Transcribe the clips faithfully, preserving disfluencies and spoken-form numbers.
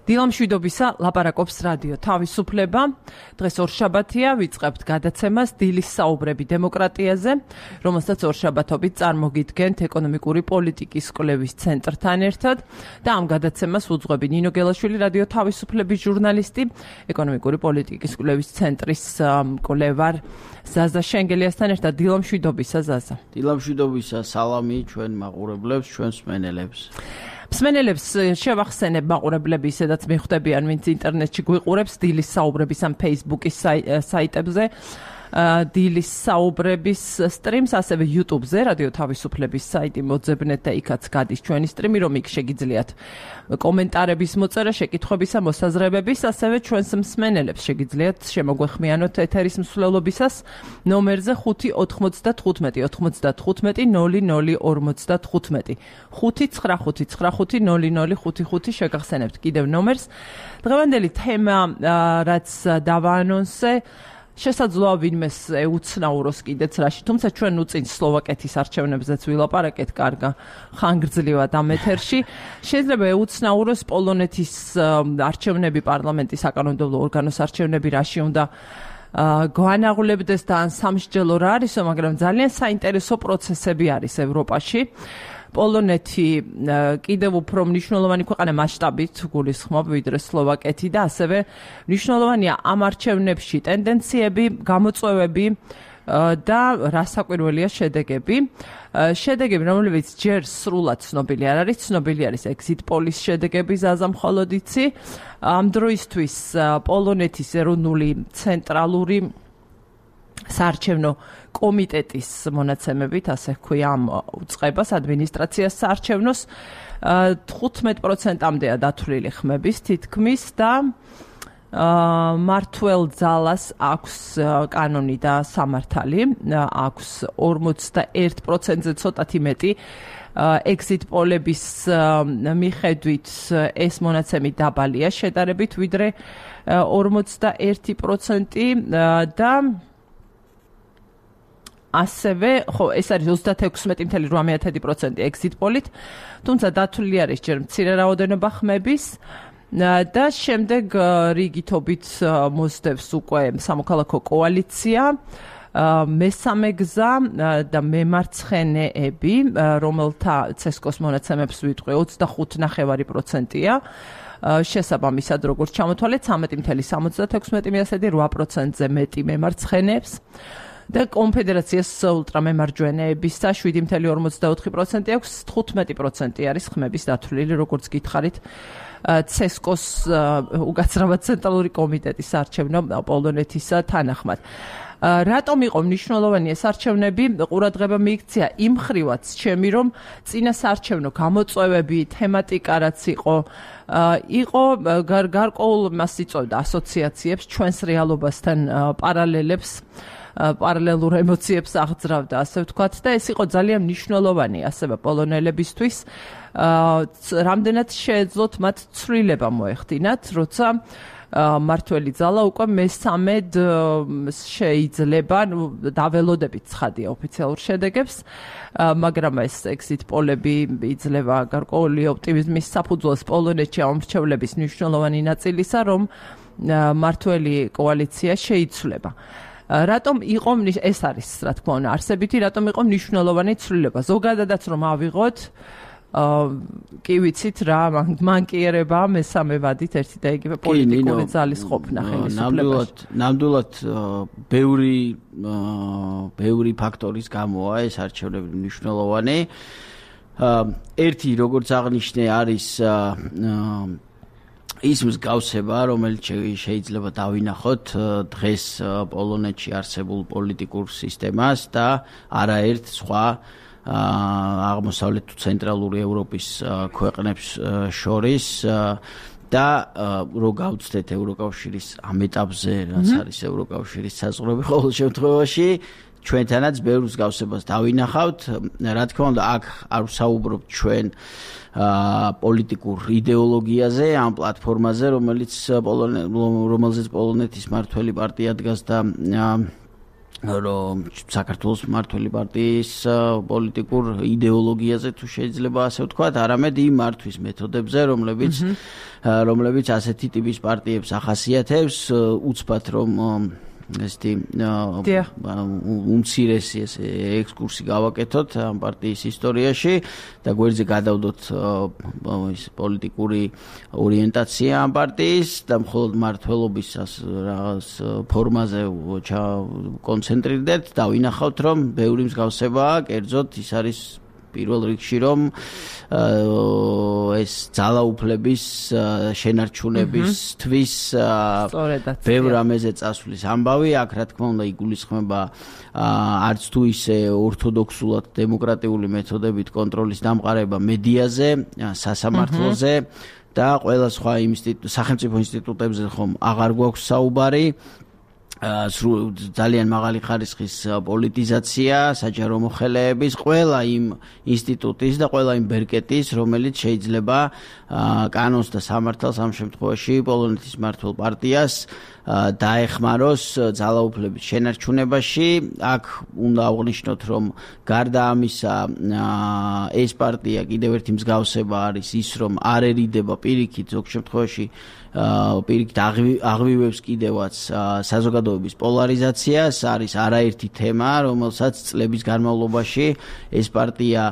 დილამშვიდობისა ლაპარაკობს რადიო თავისუფლება. დღეს ორშაბათია, ვიწყებთ გადაცემას დილის საუბრები დემოკრატიაზე, რომელსაც ორშაბათობით წარმოგიდგენთ ეკონომიკური პოლიტიკის კვლევის ცენტრთან ერთად და ამ გადაცემას უძღვები ნინო გელაშვილი, რადიო თავისუფლების ჟურნალისტი, ეკონომიკური პოლიტიკის კვლევის ცენტრის კვლევარ ზაზა შენგელიასთან ერთად. დილამშვიდობისა ზაზა. დილამშვიდობისა, სალამი ჩვენ მაყურებლებს, ჩვენ მსმენელებს. მსმენელებს შევახსენებ მაყურებლები, ისედაც მიხვდებიან, ვინც ინტერნეტში გვიყურებს დილის საუბრების ამ Facebook-ის საიტებზე, დილის საუბრების სტრიმს, ასევე YouTube-ზე, რადიო თავისუფლების საიტი მოძებნეთ და იქაც გადის ჩვენი სტრიმი, რომ იქ შეგიძლიათ კომენტარების მოწერა, შეკითხვებისა, მოსაზრებების, ასევე ჩვენს მსმენელებს შეგიძლიათ შემოგვეხმიანოთ ეთერის მსვლელობისას ნომერზე ხუთი ოთხმოცდათხუთმეტი ოთხმოცდათხუთმეტი ნული ნული ორმოცდათხუთმეტი ხუთი ცხრა ხუთი ცხრა ხუთი ნული ნული ხუთი ხუთი შეგახსენებთ კიდევ ნომერს. დღევანდელი თემა, რაც დავაანონსე, შესაძლოა ვინმეს ეუცნაუროს კიდეც რაში, თუმცა ჩვენ უწინ სლოვაკეთის არჩევნებზეც ვილაპარაკეთ კარგა ხანგრძლივად ამ ეთერში. შეიძლება ეუცნაუროს პოლონეთის არჩევნები, პარლამენტის საკანონმდებლო ორგანოს არჩევნები რაში უნდა გვანაღლებდეს და ან სამსჯელო რა არისო, მაგრამ ძალიან საინტერესო პროცესები არის ევროპაში. პოლონეთი კიდევ უფრო მნიშვნელოვანი ქვეყანა მასშტაბით გულისხმობ ვიდრე სლოვაკეთი და ასევე მნიშვნელოვანია ამ არჩევნებში ტენდენციები, გამოწვევები და რასაკვირველია შედეგები. შედეგები, რომლებიც ჯერ სრულად ცნობილი არ არის, ცნობილი არის exit polls შედეგები, ზაზა მხოლოდ იცი. ამ დროისთვის პოლონეთის ეროვნული ცენტრალური საარჩევნო კომიტეტის მონაცემებით, ასე ჰქვია ამ უწყებას, ადმინისტრაციას საარჩევნოს, თხუთმეტ პროცენტამდეა დათვლილი ხმების თითქმის და მართლ ძალას აქვს კანონი და სამართალი, აქვს ორმოცდაერთ პროცენტზე ცოტათი მეტი. exit poll-ების მიხედვით ეს მონაცემი დაბალია შედარებით, ვიდრე ორმოცდაერთი პროცენტი და ასევე, ხო, ეს არის ოცდაექვსმეტი წუთი რვამეტ პროცენტი exit poll-ით, თუმცა დათვლილი არის ჯერ მცირე რაოდენობა ხმების და შემდეგ რიგითობით მოსდევს უკვე სამოქალაქო კოალიცია, მესამე გზა და მემარცხენეები, რომელთა ცესკოს მონაცემებს ვიტყვი ოცდახუთი ნახევარი პროცენტია. შესაბამისად, როგორც ჩამოთვალეთ, ცამეტი წუთი სამოცდაექვსმეტი რვა პროცენტზე მეტი მემარცხენეებს და კონფედერაციას ულტრამემარჯვენეებისა შვიდი წუთი ორმოცდაოთხი პროცენტი აქვს, თხუთმეტი პროცენტი არის ხმების დათვლილი, როგორც გითხარით, ცესკოს უკაცრავად ცენტრალური კომიტეტის არჩევნო პოლონეთისა თანახმად. რატომ იყო მნიშვნელოვანი ეს არჩევნები? ყურადღება მიიქცია იმ ხრივაც ჩემი, რომ წინა საარჩევნო გამოწვევები, თემატიკა რაც იყო, იყო გარკვეულ მას იწვევდა ასოციაციებს, ჩვენს რეალობასთან პარალელებს, პარალელურ ემოციებს აღძრავდა, ასე ვთქვათ, და ეს იყო ძალიან მნიშვნელოვანი ასევე პოლონელებისთვის. რამდენად შეეძლოთ მათ ცვლილება მოეხდინათ, როცა მართველი ძალა უკვე მესამედ შეიძლება, დაველოდებით ცხადია ოფიციალურ შედეგებს, მაგრამ ეს exit poll-ები იძლევა გარკვეული ოპტიმიზმის საფუძველს პოლონეთში ამრჩევლების მნიშვნელოვანი ნაწილისა, რომ მართველი კოალიცია შეიცვლება. რატომ იყო ეს არის, რა თქმა უნდა, არსებითი, რატომ იყო მნიშვნელოვანი ცვლილება? ზოგადადაც რომ ავიღოთ, კი ვიცით რა, მანკიერება მესამე ვადით ერთი და იგივე პოლიტიკური ძალის ყოფნა ხელისუფლებაში. ნამდვილად ბევრი ბევრი ფაქტორის გამოა ეს არჩევნები მნიშვნელოვანი. ერთი, როგორც აღნიშნე, არის ის მსგავსება, რომელიც შეიძლება დავინახოთ დღეს პოლონეთში არსებულ პოლიტიკურ სისტემას და არაერთ სხვა აღმოსავლეთ თუ ცენტრალური ევროპის ქვეყნებს შორის და რო გავცდეთ ევროკავშირის ამ ეტაპზე, რაც არის ევროკავშირის საზღვრები ყოველ შემთხვევაში, ჩვენთანაც ბევრ მსგავსებას დავინახავთ. რა თქმა უნდა, აქ არ ვსაუბრობთ ჩვენ პოლიტიკურ იდეოლოგიაზე, ამ პლატფორმაზე, რომელიც რომელზეც პოლონეთის მართველი პარტია დგას და რომ საქართველოს მმართველი პარტიის პოლიტიკურ იდეოლოგიაზე თუ შეიძლება ასე ვთქვათ, არამედ იმ მართვის მეთოდებზე, რომლებიც რომლებიც ასეთი ტიპის პარტიებს ახასიათებს, უცბად რომ ესეთი უმცირესი ესე ექსკურსი გავაკეთოთ ამ პარტიის ისტორიაში და გვერდზე გადავდოთ ის პოლიტიკური ორიენტაცია ამ პარტიის და მხოლოდ მმართველობის რაღაც ფორმაზე კონცენტრირდეთ და ვინახავთ რომ ბევრი მსგავსებაა, კერძოდ ის არის პირველ რიგში რომ ეს ძალაუფლების შენარჩუნებისთვის ბევრ რამეზე წასვლის ამბავი, აქ რა თქმა უნდა იგულისხმება არც თუ ისე ორთოდოქსულად დემოკრატიული მეთოდებით კონტროლის დამყარება მედიაზე, სასამართლოზე და ყველა სხვა სახელმწიფო ინსტიტუტებზე ხომ აღარ გვაქვს საუბარი. ძალიან მაღალი ხარისხის პოლიტიზაცია, საჯარო მოხელეების, ყველა იმ ინსტიტუტის და ყველა იმ ბერკეტის, რომელიც შეიძლება კანონს და სამართალს ამ შემთხვევაში პოლონეთის მმართველ პარტიას დაეხმაროს ძალაუფლების შენარჩუნებაში. აქ უნდა აღვნიშნოთ, რომ გარდა ამისა ეს პარტია კიდევ ერთი მსგავსება არის ის, რომ არ ერიდება პირიქით ზოგ შემთხვევაში პირიქით აღვივებს კიდევაც საზოგადოების პოლარიზაციას, არის არაერთი თემა, რომელსაც წლების განმავლობაში ეს პარტია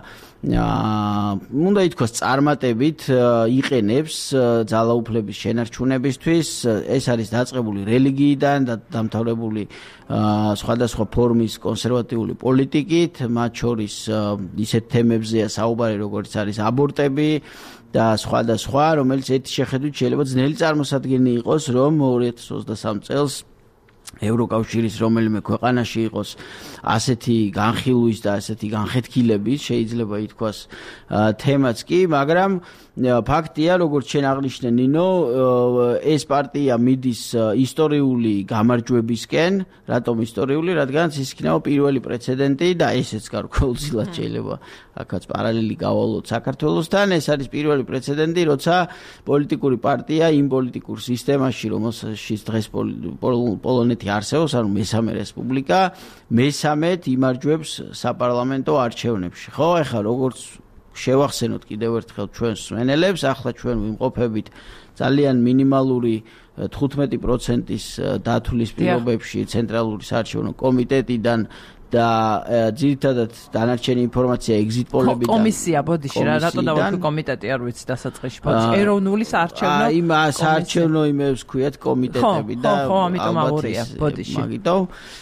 უნდა ითქვას წარმატებით იყენებს ძალაუფლების შენარჩუნებისთვის. ეს არის დაწყებული რელიგიიდან და დამთავრებული სხვადასხვა ფორმის კონსერვატიული პოლიტიკით, მათ შორის ისეთ თემებზეა საუბარი, როგორც არის აბორტები და სხვა და სხვა, რომელიც ერთი შეხედვით შეიძლება ძნელი წარმოსადგენი იყოს, რომ ორი ათას ოცდასამი წელს ევროკავშირის რომელიმე ქვეყანაში იყოს ასეთი განხილვის და ასეთი განხეთქილების, შეიძლება ითქვას თემაც კი, მაგრამ ფაქტია, როგორც შენ აღნიშნე ნინო, ეს პარტია მიდის ისტორიული გამარჯვებისკენ. რატომ ისტორიული? რადგანაც ის იქნება პირველი პრეცედენტი და ესეც გარკვეულწილად შეიძლება აქაც პარალელი გავალოთ საქართველოსთან. ეს არის პირველი პრეცედენტი, როცა პოლიტიკური პარტია იმ პოლიტიკურ სისტემაში, რომელშიც დღეს პოლონეთი არსებობს, ანუ მესამე რესპუბლიკა, მესამედ იმარჯვებს საპარლამენტო არჩევნებში. ხო, ეხლა როგორც შევახსენოთ კიდევ ერთხელ ჩვენს მსმენელებს, ახლა ჩვენ ვიმყოფებით ძალიან მინიმალური თხუთმეტი პროცენტის დათვლის პირობებში ცენტრალური საარჩევნო კომიტეტიდან და ძირითადად დანარჩენი ინფორმაცია ეგზიტ პოლებიდან. კომისია, ბოდიში რა, რატო დავაქვი კომიტეტი, არ ვიცი დასაწყისში, ბოდიში. ეროვნული საარჩევნო. აი, იმ საარჩევნო იმებს ქვიათ კომიტეტები და ხო, ამიტომ აღორია, ბოდიში. მაგიტო.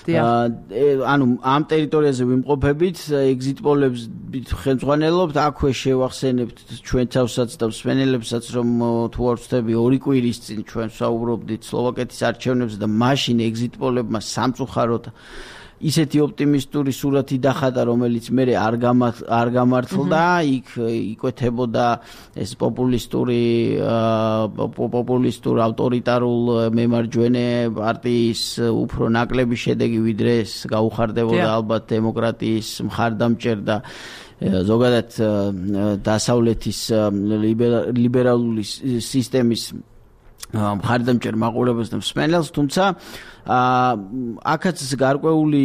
ანუ ამ ტერიტორიაზე ვიმყოფებით, ეგზიტ პოლებს ხელმძღვანელობთ, აქვე შევახსენებთ ჩვენთავსაც და მსმენელებსაც, რომ თუ არ ვცდები ორი კვირის წინ ჩვენ ვსაუბრობდით სლოვაკეთის არჩევნებზე და მაშინ ეგზიტ პოლებმა სამწუხაროდ ისეთი ოპტიმისტური სურათი დახატა, რომელიც მე არ არ გამართლდა, იქ იკვეთებოდა ეს პოპულისტური პოპულისტურ ავტორიტარულ მემარჯვენე პარტიის უფრო ნაკლები შედეგი, ვიდრე ეს გაუხარდებოდა ალბათ დემოკრატიის მხარდამჭერ და ზოგადად დასავლეთის ლიბერალური სისტემის მხარდამჭერ მაყურებელს და მსმენელს, თუმცა აქაც გარკვეული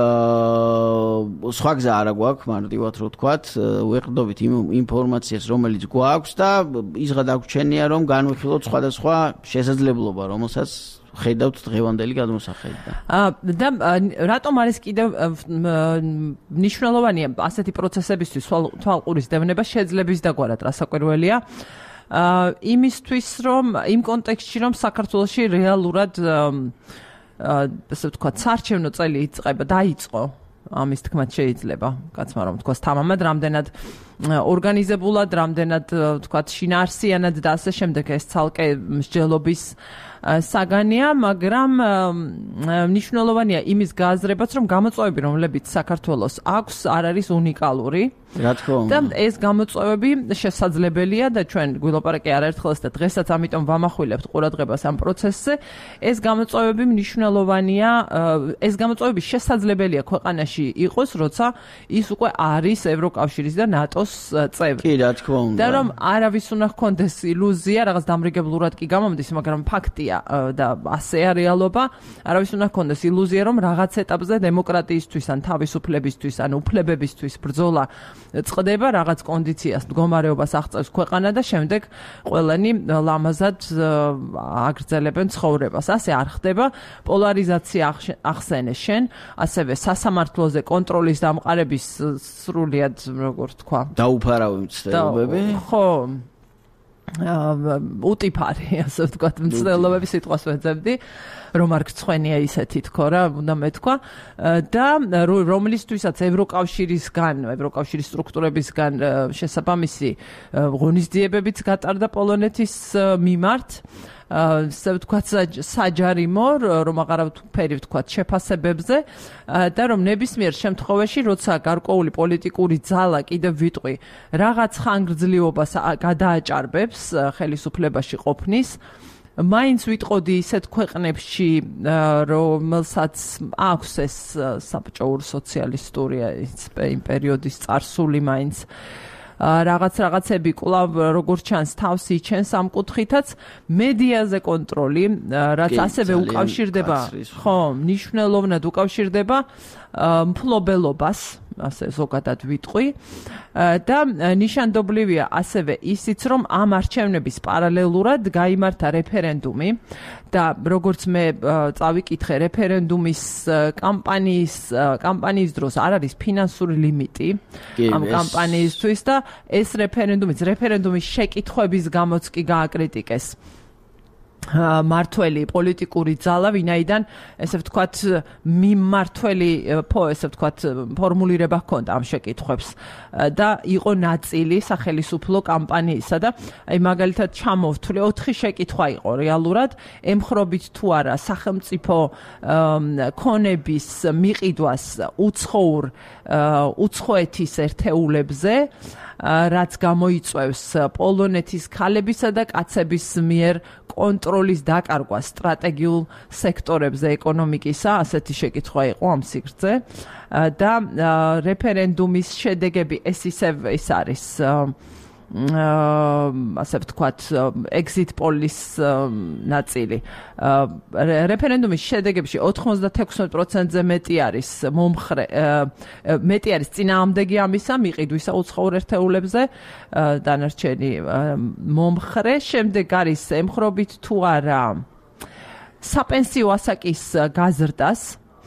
სხვა გზა არა გვაქვს, მარტივად რო ვთქვათ, ვეყრდობით იმ ინფორმაციას, რომელიც გვაქვს და ის გადაგვჩენია, რომ განვიხილოთ სხვადასხვა შესაძლებლობა, რომელსაც ხედავთ დღევანდელი გადმოსახედიდან. და რატომ არის კიდევ მნიშვნელოვანია ასეთი პროცესებისთვის თვალყურის დევნება შეძლების დაგვარად რასაკვირველია? იმისთვის, რომ იმ კონტექსტში, რომ საქართველოში რეალურად ასე ვთქვათ, საარჩევნო წელი იწყება, დაიწყო, ამის თქმაც შეიძლება, კაცმა რომ თქვას თამამად, რამდენად ორგანიზებულად, რამდენად ვთქვათ, შინაარსიანად და ასე შემდეგ ეს ცალკე მსჯელობის საგანია, მაგრამ მნიშვნელოვანია იმის გააზრებაც, რომ გამოწვევები, რომლებიც საქართველოს აქვს, არ არის უნიკალური. რა თქმა უნდა. და ეს გამოწვევები შესაძლებელია და ჩვენ გვილაპარაკე არაერთხელაც და დღესაც ამიტომ ვამახვილებთ ყურადღებას ამ პროცესზე. ეს გამოწვევები მნიშვნელოვანია, ეს გამოწვევები შესაძლებელია ქვეყანაში იყოს, როცა ის უკვე არის ევროკავშირის და ნატოს წევრი. კი, რა თქმა უნდა. და რომ არავის უნდა ჰქონდეს ილუზია, რაღაც დამრიგებლურად კი გამომდის, მაგრამ ფაქტია, ილუზია და ასეა რეალობა. არავის უნდა ჰქონდეს ილუზია, რომ რაღაც ეტაპზე დემოკრატიისთვის ან თავისუფლებისთვის ან უფლებებისთვის ბრძოლა წყდება, რაღაც კონდიციას, მდგომარეობას აღწევს ქვეყანა და შემდეგ ყველანი ლამაზად აგრძელებენ ცხოვრებას. ასე არ ხდება. პოლარიზაცია ახსენე შენ, ასევე სასამართლოზე კონტროლის დამყარების სრულიად, როგორ თქვა, დაუფარავი მცდელობები. ხო, უტიფარი, ასე ვთქვათ, მცდელობების სიტყვას ვეძებდი, რომ არ გწვენია ისეთი თქო რა, უნდა მეთქვა და რომლისთვისაც ევროკავშირისგან, ევროკავშირის სტრუქტურებისგან შესაბამისი ღონისძიებებიც გატარდა პოლონეთის მიმართ, ასე ვთქვათ, საჯარიმო, რომ აღარავითარი ვთქვათ, შეფასებებზე და რომ ნებისმიერ შემთხვევაში, როცა გარკვეული პოლიტიკური ძალა კიდევ ვიტყვი, რაღაც ხანგრძლივობას გადააჭარბებს ხელისუფლებაში ყოფნის, მაინც ვიტყოდი ისეთ ქვეყნებში, რომელსაც აქვს ეს საბჭოური სოციალისტური იმ პერიოდის წარსული მაინც რაღაც რაღაცები კვლავ როგორც ჩანს თავს იჩენს ამ კუთხითაც მედიაზე კონტროლი, რაც ასევე უკავშირდება, ხო, მნიშვნელოვნად უკავშირდება მფლობელობას, ასე ზოგადად ვიტყვი და ნიშანდობლივია ასევე ისიც, რომ ამ არჩევნების პარალელურად გაიმართა რეფერენდუმი და როგორც მე წავიკითხე რეფერენდუმის კამპანიის კამპანიის დროს არ არის ფინანსური ლიმიტი ამ კამპანიისთვის და ეს რეფერენდუმის რეფერენდუმის შეკითხვების გამოც კი გააკრიტიკეს მართველი პოლიტიკური ძალა, ვინაიდან ესე ვთქვათ მიმართველი ესე ვთქვათ ფორმულირება ჰქონდა ამ შეკითხვებს და იყო ნაწილი სახელისუფლო კამპანიისა და აი მაგალითად ჩამოვთვლი ოთხი შეკითხვა იყო რეალურად ემხრობით თუ არა სახელმწიფო ქონების მიყიდვას უცხოურ უცხოეთის ერთეულებზე რაც გამოიწვევს პოლონეთის ქალებისა და კაცების მიერ კონტროლის დაკარგვა სტრატეგიულ სექტორებზე ეკონომიკისა, ასეთი შეკითხვა იყო ამ სიგრძე და რეფერენდუმის შედეგები ეს ისევ ის არის ასე ვთქვათ exit polls ნაწილი. რეფერენდუმის შედეგებში ოთხმოცდათექვსმეტ პროცენტზე მეტი არის მომხრე მეტი არის წინააღმდეგი ამისა მიყიდვისა უცხოურ ერთეულებზე დანარჩენი მომხრე, შემდეგ არის ემხრობით თუ არა საპენსიო ასაკის გაზრდას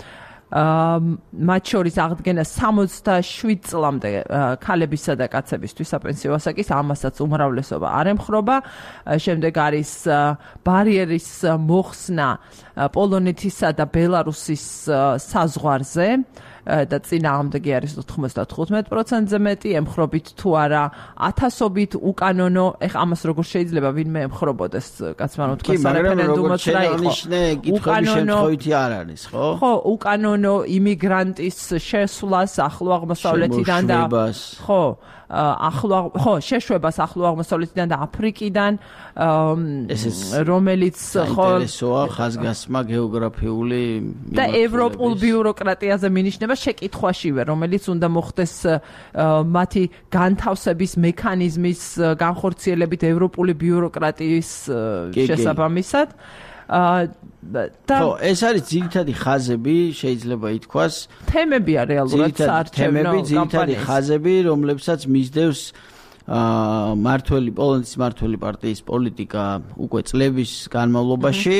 მათ შორის აღდგენა სამოცდაშვიდ წლამდე ქალებისა და კაცებისთვის საპენსიო ასაკის ამასაც უმრავლესობა არ ემხრობა. შემდეგ არის ბარიერის მოხსნა პოლონეთისა და ბელარუსის საზღვარზე და წინააღმდეგი არის ოთხმოცდათხუთმეტ პროცენტზე მეტი, ემხრობით თუ არა ათასობით უკანონო, ეხ ამას როგორ შეიძლება ვინმე ემხრობოდეს, კაცმა რომ თქვა სარეფერენდუმოც რა იყო. უკანონო შემთხვევითი არ არის, ხო? ხო, უკანონო იმიგრანტის შესვლას ახლო აღმოსავლეთიდან და ხო, ახლო ხო, შეშვებას ახლო აღმოსავლეთიდან და აფრიკიდან, რომელიც ხო ინტერესოა ხაზგასმა გეოგრაფიული და ევროპულ ბიუროკრატიაზე მინიშნება შეკითხვაშივე, რომელიც უნდა მოხდეს მათი განთავსების მექანიზმის განხორციელებით ევროპული ბიუროკრატიის შესაბამისად. ხო, ეს არის ძირითადი ხაზები, შეიძლება ითქვას. თემებია რეალურად საარჩევნო კამპანიის. ძირითადი ხაზები, რომლებსაც მისდევს მართველი პოლონეთის მართველი პარტიის პოლიტიკა უკვე წლების განმავლობაში.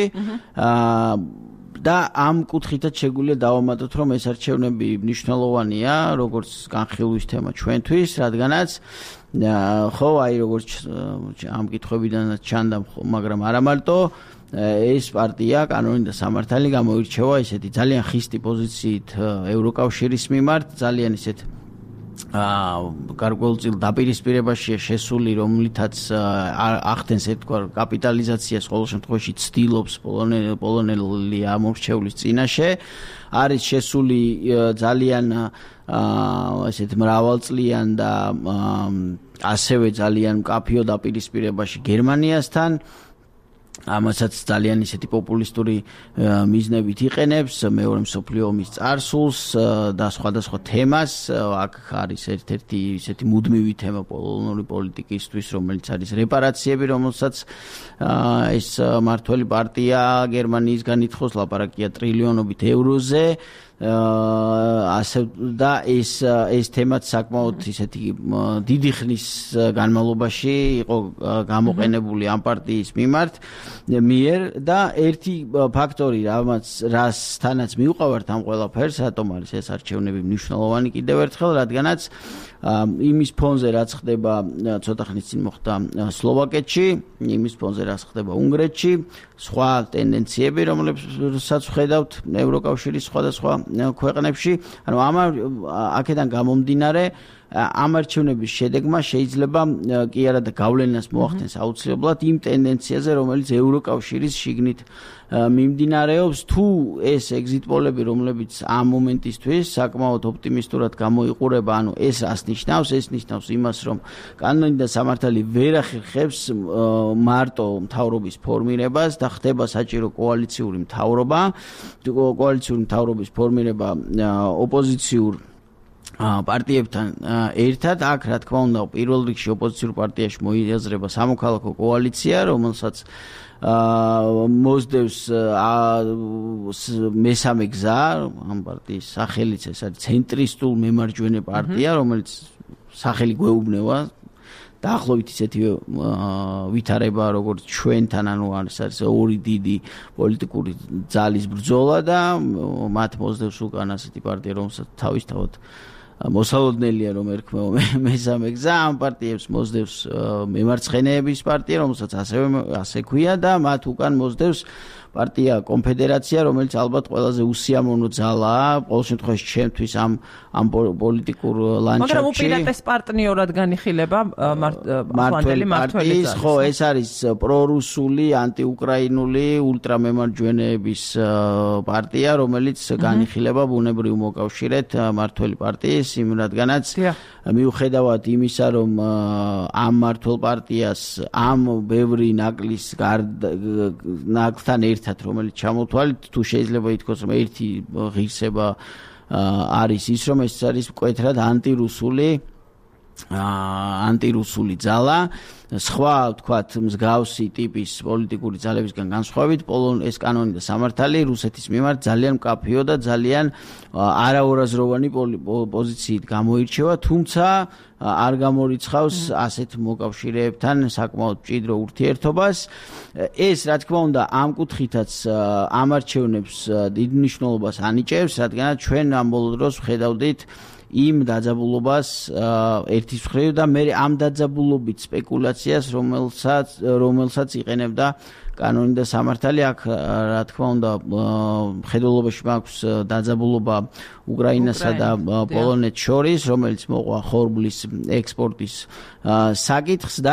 და ამ კუთხითაც შეგვიძლია დავამატოთ, რომ ეს არჩევნები მნიშვნელოვანია, როგორც განხილვის თემა ჩვენთვის, რადგანაც ხო, აი როგორც ამ კითხვებიდანაც ჩანდა, მაგრამ არა მარტო ეს პარტია კანონი და სამართალი გამოირჩევა ისეთი ძალიან ხისტი პოზიციით ევროკავშირის მიმართ, ძალიან ისეთ გარკვეულწილ დაპირისპირებაშია შესული, რომლითაც ახდენს ერთგვარ კაპიტალიზაციას, ყოველ შემთხვევაში ცდილობს პოლონელი ამორჩევლის წინაშე, არის შესული ძალიან ესეთ მრავალწლიან და ასევე ძალიან მკაფიო დაპირისპირებაში გერმანიასთან ამასაც ძალიან ისეთი პოპულისტური მიზნებით იყენებს მეორე მსოფლიო ომის წარსულს და სხვადასხვა თემას. აქ არის ერთ-ერთი ისეთი მუდმივი თემა პოლონური პოლიტიკისთვის, რომელიც არის რეპარაციები, რომელსაც ეს მმართველი პარტია გერმანიისგან ითხოვს, ლაპარაკია ტრილიონობით ევროზე. ასე და ეს ეს თემაც საკმაოდ ისეთი დიდი ხნის განმავლობაში იყო გამოყენებული ამ პარტიის მიმართ მიერ და ერთი ფაქტორი რამაც რასთანაც მიუყვავართ ამ ყველაფერს, რატომ არის ეს არჩევნები მნიშვნელოვანი კიდევ ერთხელ, რადგანაც იმის ფონზე რაც ხდება ცოტა ხნის წინ მოხდა სლოვაკეთში, იმის ფონზე რაც ხდება უნგრეთში, სხვა ტენდენციები, რომლებსაც ვხედავთ ევროკავშირის სხვადასხვა ქვეყნებში, ანუ ამ აქედან გამომდინარე ამ არჩევნების შედეგმა შეიძლება კი არა და გავლენას მოახდენს აუცილებლად იმ ტენდენციაზე, რომელიც ევროკავშირის შიგნით მიმდინარეობს, თუ ეს ეგზიტ პოლები, რომლებიც ამ მომენტისთვის საკმაოდ ოპტიმისტურად გამოიყურება, ანუ ეს რას ნიშნავს? ეს ნიშნავს იმას, რომ კანონი და სამართალი ვერ ახერხებს მარტო მთავრობის ფორმირებას და ხდება საჭირო კოალიციური მთავრობა, კოალიციური მთავრობის ფორმირება ოპოზიციურ პარტიებთან ერთად. აქ რა თქმა უნდა პირველ რიგში ოპოზიციურ პარტიაში მოიაზრება სამოქალაქო კოალიცია, რომელსაც მოსდევს მესამე გზა, ამ პარტიის სახელიც ეს არის ცენტრისტულ მემარჯვენე პარტია, რომელიც სახელი გვეუბნება დაახლოებით ისეთივე ვითარება როგორც ჩვენთან, ანუ არის არის ორი დიდი პოლიტიკური ძალის ბრძოლა და მათ მოსდევს უკან ასეთი პარტია, რომელსაც თავისთავად მოსალოდნელია რომ ერქმევა მესამე გზა. ამ პარტიებს მოსდევს მემარცხენეების პარტია, რომელსაც ასევე ასე ქვია და მათ უკან მოსდევს პარტია კონფედერაცია, რომელიც ალბათ ყველაზე უსიამოვნო ძალაა ყოველ შემთხვევაში ჩემთვის ამ ამ პოლიტიკურ ლანდშაფტში. მაგრამ უპირატეს პარტნიორად განიხილება მმართველი მმართველის. ხო, ეს არის პრორუსული, ანტიუკრაინული, ულტრამემარჯვენეების პარტია, რომელიც განიხილება ბუნებრივ მოკავშირედ მმართველი პარტიის, იმ რადგანაც მიუხედავად იმისა, რომ ამ მმართველ პარტიას ამ ბევრი ნაკლის ნაკლთან ერთად, რომელიც ჩამოთვალით, თუ შეიძლება ითქვას, რომ ერთი ღირსება არის ის, რომ ეს არის მკვეთრად ანტირუსული ანტირუსული ძალა. სხვა ვთქვათ მსგავსი ტიპის პოლიტიკური ძალებისგან განსხვავებით, პოლონ ეს კანონი და სამართალი რუსეთის მიმართ ძალიან მკაფიო და ძალიან არაორაზროვანი პოზიციით გამოირჩევა, თუმცა არ გამორიცხავს ასეთ მოკავშირეებთან საკმაოდ მჭიდრო ურთიერთობას. ეს რა თქმა უნდა ამ კუთხითაც ამ არჩევნებს დიდ მნიშვნელობას ანიჭებს, რადგანაც ჩვენ ამ ბოლო დროს ვხედავდით იმ დაძაბულობას ერთის მხრივ და მე ამ დაძაბულობით სპეკულაციას, რომელსაც რომელსაც იყენებდა კანონი და სამართალი. აქ რა თქმა უნდა მხედველობაში მაქვს დაძაბულობა უკრაინასა და პოლონეთს შორის, რომელიც მოყვა ხორბლის ექსპორტის საკითხს და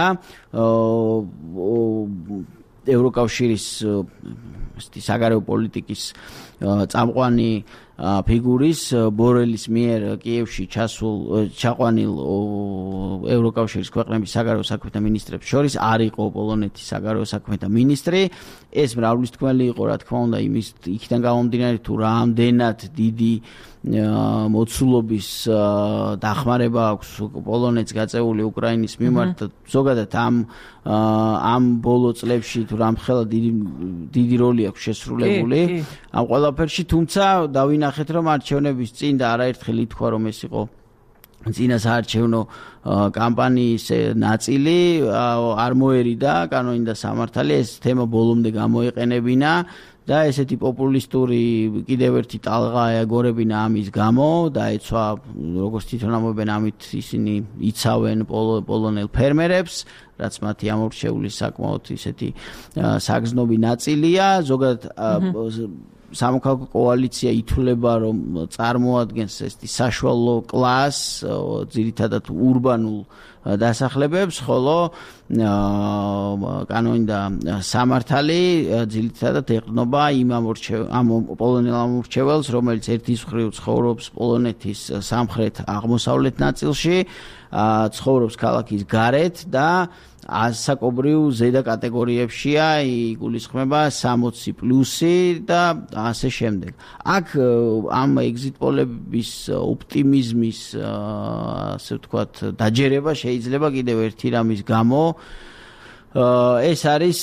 ევროკავშირის საგარეო პოლიტიკის წამყვანი ფიგურის ბორელის მიერ კიევში ჩასულ ჩაყვანილ ევროკავშირის ქვეყნების საგარეო საქმეთა მინისტრებს შორის არ იყო პოლონეთის საგარეო საქმეთა მინისტრი. ეს მრავლისმთქმელი იყო, რა თქმა უნდა, იმის იქიდან გამომდინარე, თუ რამდენად დიდი მოცულობის დახმარება აქვს პოლონეთს გაწეული უკრაინის მიმართ. ზოგადად ამ ამ ბოლო წლებში თუ რამხელა დიდი დიდი როლი აქვს შესრულებული ამ ყველაფერში, თუმცა დავინახეთ, რომ არჩევნების წინ და არაერთხელ ითქვა, რომ ეს იყო წინასაარჩევნო კამპანიის ნაწილი, არ მოერიდა კანონი და სამართალი, ეს თემა ბოლომდე გამოიყენებინა და ესეთი პოპულისტური კიდევ ერთი ტალღა ეაგორებინა ამის გამო, დაეცვა როგორც თვითონ ამბობენ, ამით ისინი იცავენ პოლონელ ფერმერებს, რაც მათი ამორჩეული საკმაოდ ისეთი საგზნობი ნაწილია. ზოგადად სამოქალაქო კოალიცია ითვლება, რომ წარმოადგენს ესეთი საშუალო კლასს, ძირითადად ურბანულ დასახლებებს, ხოლო კანონი და სამართალი ძირითადად ეყრდნობა იმ ამ პოლონელ ამორჩეველს, რომელიც ერთის მხრივ ცხოვრობს პოლონეთის სამხრეთ აღმოსავლეთ ნაწილში, ცხოვრობს ქალაქის გარეთ და ასაკობრივ ზედა კატეგორიებშია, იგულისხმება სამოცი პლუსი და ასე შემდეგ. აქ ამ exit poll-ების ოპტიმიზმის ასე ვთქვათ დაჯერება შეიძლება კიდევ ერთი რამის გამო ეს არის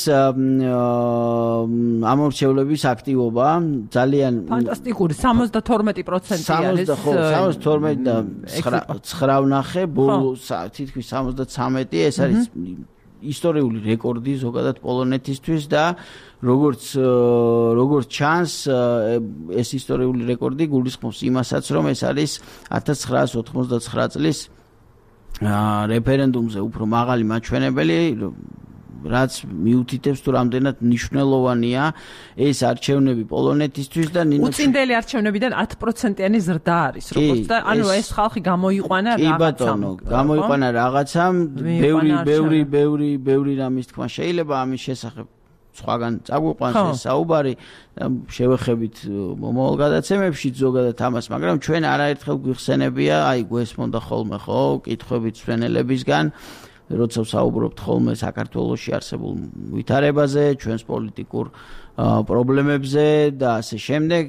ამორჩევლების აქტივობა ძალიან ფანტასტიკური სამოცდათორმეტი პროცენტი არის სამოცდათორმეტი და ცხრა ვნახე ბოლო თითქმის სამოცდათვრამეტი ეს არის ისტორიული რეკორდი ზოგადად პოლონეთისთვის და როგორც როგორც ჩანს ეს ისტორიული რეკორდი გულისხმობს იმასაც რომ ეს არის ათას ცხრაას ოთხმოცდაცხრა წლის რეფერენდუმზე უფრო მაღალი მაჩვენებელი რაც მიუთითებს თუ რამდენად მნიშვნელოვანია ეს არჩევნები პოლონეთისთვის და უწინდელი არჩევნებიდან ათი პროცენტიანი ზრდა არის როგორც და ანუ ეს ხალხი გამოიყვანა რაღაცამ გამოიყვანა რაღაცამ ბევრი ბევრი ბევრი ბევრი რამის თქმა შეიძლება ამის შესახებ სხვაგან წაგვიყვანს ეს საუბარი შევეხებით მომავალ გადაცემებში ზოგადად ამას მაგრამ ჩვენ არაერთხელ გვიხსენებია აი გვესმონდა ხოლმე ხო კითხვებით მსვენელებისგან როცა ვსაუბრობთ ხოლმე საქართველოში არსებულ ვითარებაზე, ჩვენს პოლიტიკურ პრობლემებზე და ასე შემდეგ,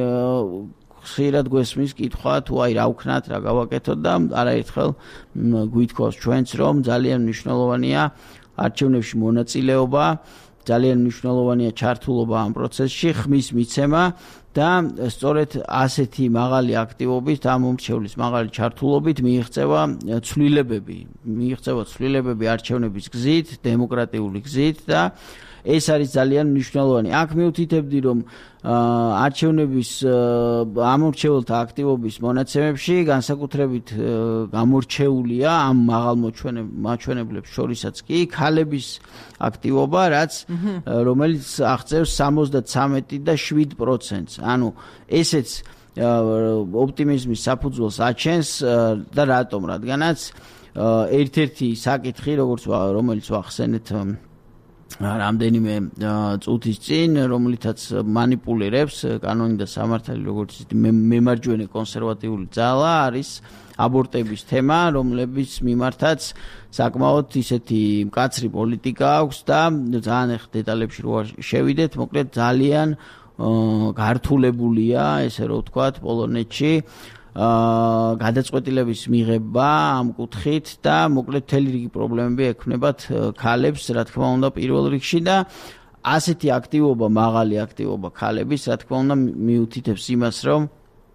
ხშირად გვესმის კითხვა თუ აი რა ვქნათ, რა გავაკეთოთ და არაერთხელ გვითხოვს ჩვენც რომ ძალიან მნიშვნელოვანია არჩევნებში მონაწილეობა, ძალიან მნიშვნელოვანია ჩართულობა ამ პროცესში, ხმის მიცემა და სწორედ ასეთი მაღალი აქტივობით, ამ მომრჩევლის მაღალი ჩართულობით მიიღწევა ცვლილებები, მიიღწევა ცვლილებები არჩევნების გზით, დემოკრატიული გზით და ეს არის ძალიან მნიშვნელოვანი. აქ მიუთითებდი რომ არჩევნების ამორჩეულთა აქტივობის მონაცემებში განსაკუთრებით გამორჩეულია ამ მაღალ მაჩვენებლებს შორისაც კი ქალების აქტივობა, რაც რომელიც აღწევს სამოცდათვრამეტი და შვიდ პროცენტს. ანუ ესეც ოპტიმიზმის საფუძველს აჩენს და რატომ? რადგანაც ერთ-ერთი საკითხი, როგორც რომელიც ვახსენეთ რამდენიმე წუთის წინ, რომლითაც მანიპულირებს კანონი და სამართალი, როგორც მემარჯვენე კონსერვატიული ძალა არის აბორტების თემა, რომლების მიმართაც საკმაოდ ისეთი მკაცრი პოლიტიკა აქვს და ძალიან ახ დეტალებში რო შევიდეთ, მოკლედ ძალიან გართულებულია, ესე რომ ვთქვათ, პოლონეთში აა გადაწყვეტილების მიღება ამ კუთხით და მოკლედ მთელი რიგი პრობლემები ექმნებათ ქალებს, რა თქმა უნდა, პირველ რიგში და ასეთი აქტივობა, მაღალი აქტივობა ქალების, რა თქმა უნდა, მიუთითებს იმას, რომ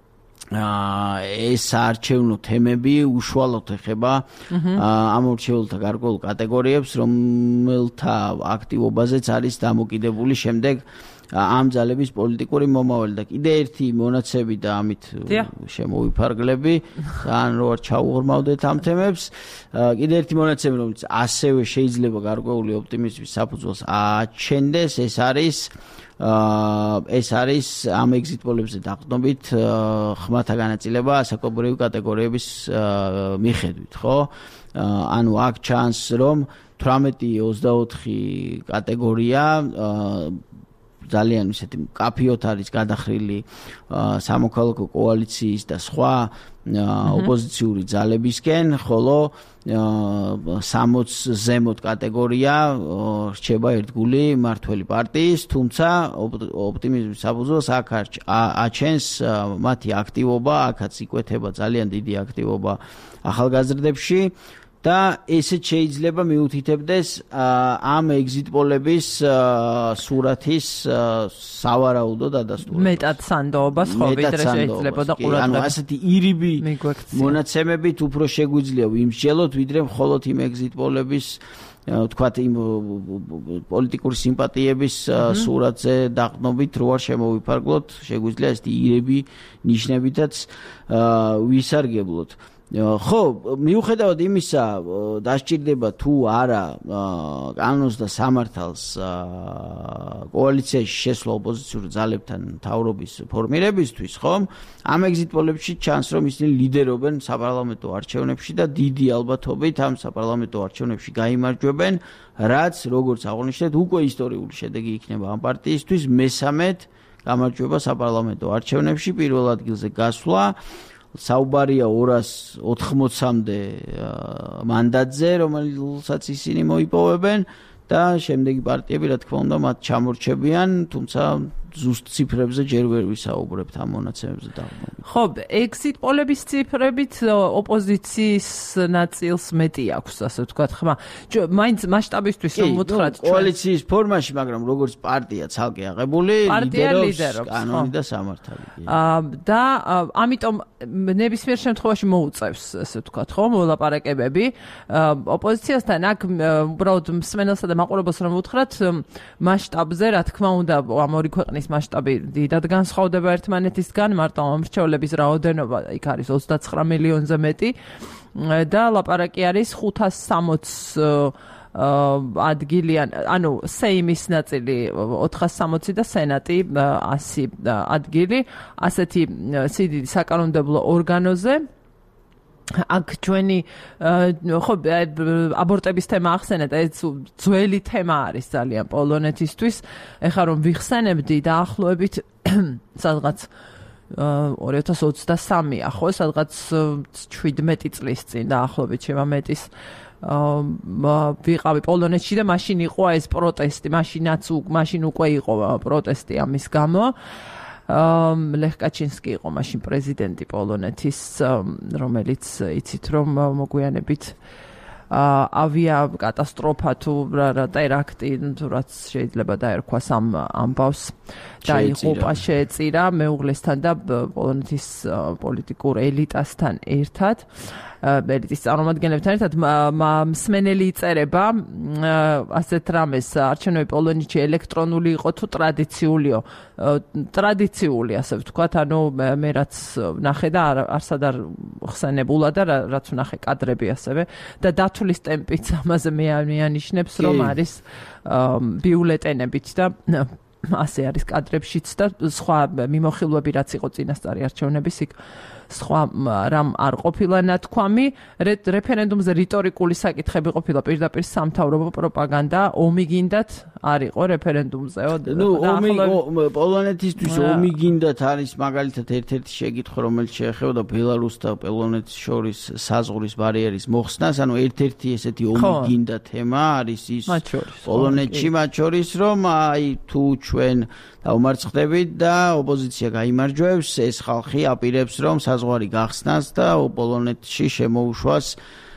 აა ეს არჩევნო თემები უშუალოდ ეხება ამორჩეულთა გარკვეულ კატეგორიებს, რომელთა აქტივობაზეც არის დამოკიდებული შემდეგ ამ ძალების პოლიტიკური მომავალი და კიდე ერთი მონაცემი და ამით შემოვიფარგლები, ან რო არ ჩაუღრმავდეთ ამ თემებს, კიდე ერთი მონაცემი, რომელიც ასევე შეიძლება გარკვეული ოპტიმიზმის საფუძველს აჩენდეს, ეს არის ეს არის ამ exit poll-ებზე დაყრდნობით ხმათა განაწილება ასაკობრივი კატეგორიების მიხედვით, ხო? ანუ აქ ჩანს რომ თვრამეტი ოცდაოთხი კატეგორია ძალიან ისეთი მკაფიოდ არის გადახრილი სამოქალაქო კოალიციის და სხვა ოპოზიციური ძალებისკენ, ხოლო სამოც ზემოთ კატეგორია რჩება ერთგული მართველი პარტიის, თუმცა ოპტიმიზმის საფუძველს აქ აჩენს მათი აქტივობა, აქაც იკვეთება ძალიან დიდი აქტივობა ახალგაზრდებში და ესეც შეიძლება მიუთითებდეს ამ exit poll-ების სურათის სავარაუდო დადასტურებას. მეტად სანდოობას ხო ვიდრე შეიძლება და ყურადღება. ანუ ასეთი ირიბი მონაცემებით უფრო შეგვიძლია ვიმსჯელოთ, ვიდრე მხოლოდ იმ exit poll-ების თქვათ იმ პოლიტიკური სიმპათიების სურათზე დაყრდნობით რო არ შემოვიფარგლოთ, შეგვიძლია ესეთი ირიბი ნიშნებითაც ვისარგებლოთ. ხო, მიუხედავად იმისა, დასჭირდება თუ არა კანონს და სამართალს კოალიციაში შესვლა ოპოზიციური ძალებთან მთავრობის ფორმირებისთვის, ხო? ამ exit poll-ებში ჩანს, რომ ისინი ლიდერობენ საპარლამენტო არჩევნებში და დიდი ალბათობით ამ საპარლამენტო არჩევნებში გაიმარჯვებენ, რაც, როგორც აღნიშნეთ, უკვე ისტორიული შედეგი იქნება ამ პარტიისთვის, მესამედ გამარჯვება საპარლამენტო არჩევნებში, პირველ ადგილზე გასვლა. საუბარია ორას ოთხმოცამდე მანდატზე, რომელსაც ისინი მოიპოვებენ და შემდეგი პარტიები, რა თქმა უნდა, მათ ჩამორჩებიან, თუმცა ზუსტ ციფრებზე ჯერ ვერ ვისაუბრებთ ამ მონაცემებზე დაღმობით. ხო, exit პოლების ციფრებით ოპოზიციის ნაწილს მეტი აქვს, ასე ვთქვათ, ხმა. მაინც მასშტაბისთვის რომ ვუთხრათ ჩვენ კოალიციის ფორმაში, მაგრამ როგორც პარტია ცალკე აღებული, ლიდერობს კანონი და სამართალი. და ამიტომ ნებისმიერ შემთხვევაში მოუწევს, ასე ვთქვათ, ხო, მოლაპარაკებები ოპოზიციასთან. აქ უბრალოდ მსმენელსა და მაყურებელს რომ ვუთხრათ, მასშტაბზე, რა თქმა უნდა, ამ ორი ქვეყნის მასშტაბი დიდად განსხვავდება ერთმანეთისგან, მარტო ამრჩევლების რაოდენობა იქ არის ოცდაცხრა მილიონზე მეტი და ლაპარაკი არის ხუთას სამოც ადგილიან, ანუ სეიმის ნაწილი ოთხას სამოცი და სენატი ასი ადგილი, ასეთი სიდიდი საკანონმდებლო ორგანოზე. აქ ჩვენი ხო აბორტების თემა ახსენეთ, ეს ძველი თემა არის ძალიან პოლონეთისთვის. ეხლა რომ ვიხსენებდი დაახლოებით სადღაც ორი ათას ოცდასამია, ხო, სადღაც შვიდმეტი წლის წინ დაახლოებით შემამეტის ვიყავი პოლონეთში და მაშინ იყო ეს პროტესტი, მაშინაც მაშინ უკვე იყო პროტესტი ამის გამო. ლეხ კაჩინსკი იყო მაშინ პრეზიდენტი პოლონეთის, რომელიც იცით რომ მოგვიანებით ავია კატასტროფა თუ ტერაქტი, თუ რაც შეიძლება დაერქვას ამ ამბავს დაიღუპა, შეეწირა მეუღლესთან და პოლონეთის პოლიტიკურ ელიტასთან ერთად. ელიტის წარმომადგენლებთან ერთად მსმენელი იწერება ასეთ რამეს, არჩევნები პოლონეთში ელექტრონული იყო თუ ტრადიციულიო. ტრადიციული, ასე ვთქვათ, ანუ მე რაც ნახე და არსად არ ხსენებულა და რაც ვნახე კადრები ასევე და დათვლის ტემპიც ამაზე მეანიშნებს, რომ არის ბიულეტენებით და ასე არის კადრებშიც და სხვა მიმოხილვები რაც იყო წინასწარი არჩევნების იქ სხვა რამ არ ყოფილა ნათქვამი. რეფერენდუმზე რიტორიკული საკითხები ყოფილა, პირდაპირ სამთავრობო პროპაგანდა, ომი გინდათ არ იყო რეფერენდუმზეო. ნუ ომი პოლონეთისთვის ომი გინდათ არის მაგალითად ერთ-ერთი შეკითხვა, რომელიც შეეხება ბელარუსს და პოლონეთს შორის საზღვრის ბარიერის მოხსნას, ანუ ერთ-ერთი ესეთი ომი გინდა თემა არის ის პოლონეთში, მათ შორის რომ აი თუ ჩვენ დაუმარცხდებით და ოპოზიცია გაიმარჯვებს, ეს ხალხი აპირებს რომ საზღვარი გახსნას და პოლონეთში შემოუშვას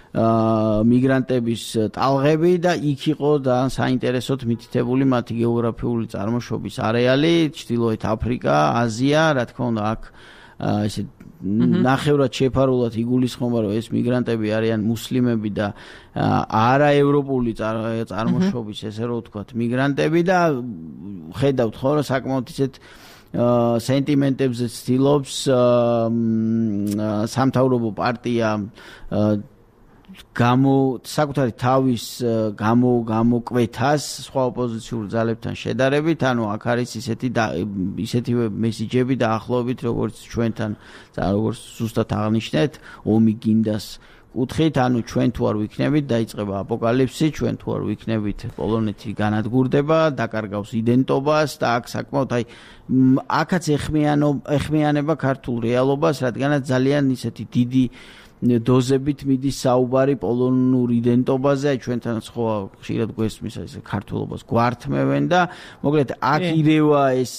მიგრანტების ტალღები და იქ იყო და საინტერესოდ მითითებული მათი გეოგრაფიული წარმოშობის არეალი, ჩრდილოეთ აფრიკა, აზია, რა თქმა უნდა, აქ ესე ნახევრად შეფარულად იგულისხმება, რომ ეს მიგრანტები არიან მუსლიმები და არაევროპული წარმოშობის, ესე რომ ვთქვათ, მიგრანტები და ხედავთ ხო, რომ საკმაოდ ისეთ სენტიმენტებზე ცდილობს სამთავრობო პარტია გამო საკუთარი თავის გამო გამოკვეთას სხვა ოპოზიციურ ძალებთან შედარებით, ანუ აქ არის ისეთი ისეთივე მესიჯები დაახლოებით, როგორც ჩვენთან, როგორც ზუსტად აღნიშნეთ, ომი გინდას კუთხით, ანუ ჩვენ თუ არ ვიქნებით, დაიწყება აპოკალიფსი, ჩვენ თუ არ ვიქნებით, პოლონეთი განადგურდება, დაკარგავს იდენტობას და აქ საკმაოდ აი აქაც ეხმიანება ქართულ რეალობას, რადგანაც ძალიან ისეთი დიდი დოზებით მიდის საუბარი პოლონურ იდენტობაზე, აი ჩვენთანაც ხო ხშირად გვესმის ეს ქართულობას გვართმევენ და მოკლედ აქ ირევა ეს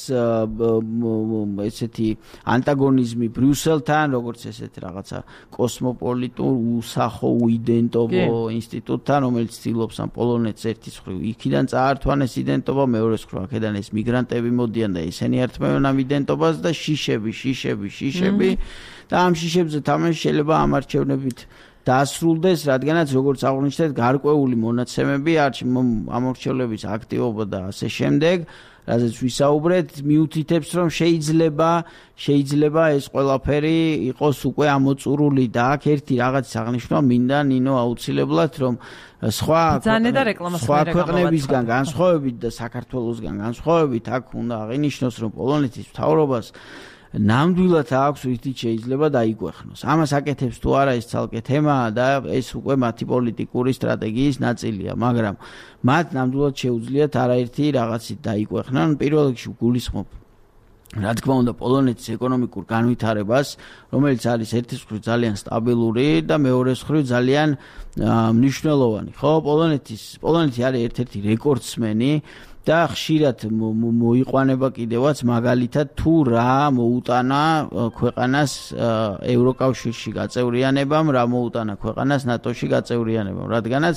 ესეთი ანტაგონიზმი ბრიუსელთან, როგორც ესეთ რაღაცა კოსმოპოლიტურ უსახო უიდენტობო ინსტიტუტთან, რომელიც ცდილობს ამ პოლონეთს ერთის მხრივ იქიდან წაართვანეს იდენტობა, მეორეს მხრივ აქედან ეს მიგრანტები მოდიან და ისინი ართმევენ ამ იდენტობას და შიშები, შიშები, შიშები და ამ შიშებზე თამაში შეიძლება ამ არჩევნებით დასრულდეს, რადგანაც როგორც აღნიშნეთ, გარკვეული მონაცემები ამ არჩევნების აქტივობა და ასე შემდეგ, რაზეც ვისაუბრეთ, მიუთითებს, რომ შეიძლება შეიძლება ეს ყველაფერი იყოს უკვე ამოწურული და აქ ერთი რაღაცის აღნიშვნა მინდა ნინო აუცილებლად, რომ სხვა სხვა ქვეყნებისგან განსხვავებით და საქართველოსგან განსხვავებით აქ უნდა აღინიშნოს, რომ პოლონეთის მთავრობას ნამდვილად აქვს რითიც შეიძლება დაიგვეხნოს. ამას აკეთებს თუ არა ეს ცალკე თემაა და ეს უკვე მათი პოლიტიკური სტრატეგიის ნაწილია, მაგრამ მათ ნამდვილად შეუძლიათ არაერთი რაღაცით დაიგვეხნან. პირველ რიგში გულისხმობ რა თქმა უნდა პოლონეთის ეკონომიკურ განვითარებას, რომელიც არის ერთის მხრივ ძალიან სტაბილური და მეორეს მხრივ ძალიან მნიშვნელოვანი. ხო, პოლონეთის პოლონეთი არის ერთ-ერთი რეკორდსმენი და ხშირად მოიყვანება კიდევაც მაგალითად თუ რა მოუტანა ქვეყანას ევროკავშირში გაწევრიანებამ, რა მოუტანა ქვეყანას ნატოში გაწევრიანებამ, რადგანაც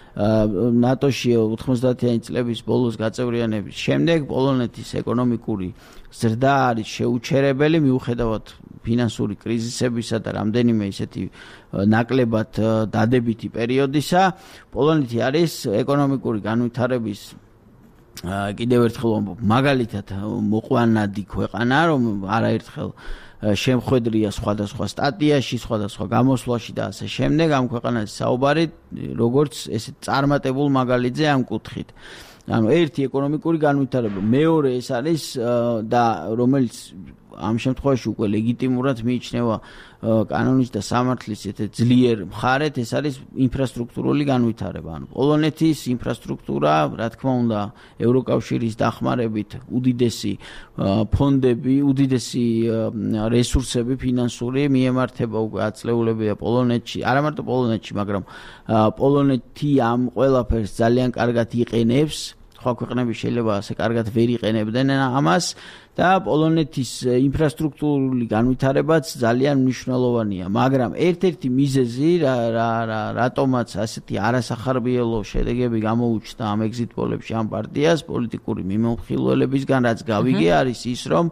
ნატოში ოთხმოცდაათიანი წლების ბოლოს გაწევრიანების შემდეგ პოლონეთის ეკონომიკური ზრდა არის შეუჩერებელი მიუხედავად ფინანსური კრიზისებისა და რამდენიმე ისეთი ნაკლებად დადებითი პერიოდისა. პოლონეთი არის ეკონომიკური განვითარების კიდევ ერთხელ მაგალითად მოყვანადი ქვეყანა, რომ არაერთხელ შემხედრია სხვადასხვა სტატიაში, სხვადასხვა გამოსვლაში და ასე შემდეგ ამ ქვეყანას საუბარი, როგორც ესე წარმატებულ მაგალითზე ამ კუთხით. ანუ ერთი ეკონომიკური განვითარება, მეორე ეს არის და რომელიც ამ შემთხვევაში უკვე ლეგიტიმურად მიიჩნევა კანონის და სამართლის ერთ ძლიერ მხარეთ, ეს არის ინფრასტრუქტურული განვითარება. ანუ პოლონეთის ინფრასტრუქტურა, რა თქმა უნდა, ევროკავშირის დახმარებით უდიდესი ფონდები, უდიდესი რესურსები ფინანსური მიემართება უკვე აწლეულებია პოლონეთში, არა მარტო პოლონეთში, მაგრამ პოლონეთი ამ ყველაფერს ძალიან კარგად იყენებს. სხვა ქვეყნები შეიძლება ასე კარგად ვერ იყენებდნენ ამას და პოლონეთის ინფრასტრუქტურული განვითარებაც ძალიან მნიშვნელოვანია, მაგრამ ერთ-ერთი მიზეზი რა რა რატომაც ასეთი არასახარბიელო შედეგები გამოუჩნდა ამ ეგზიტ პოლებში ამ პარტიას პოლიტიკური მიმოხილველებისგან, რაც გავიგე არის ის, რომ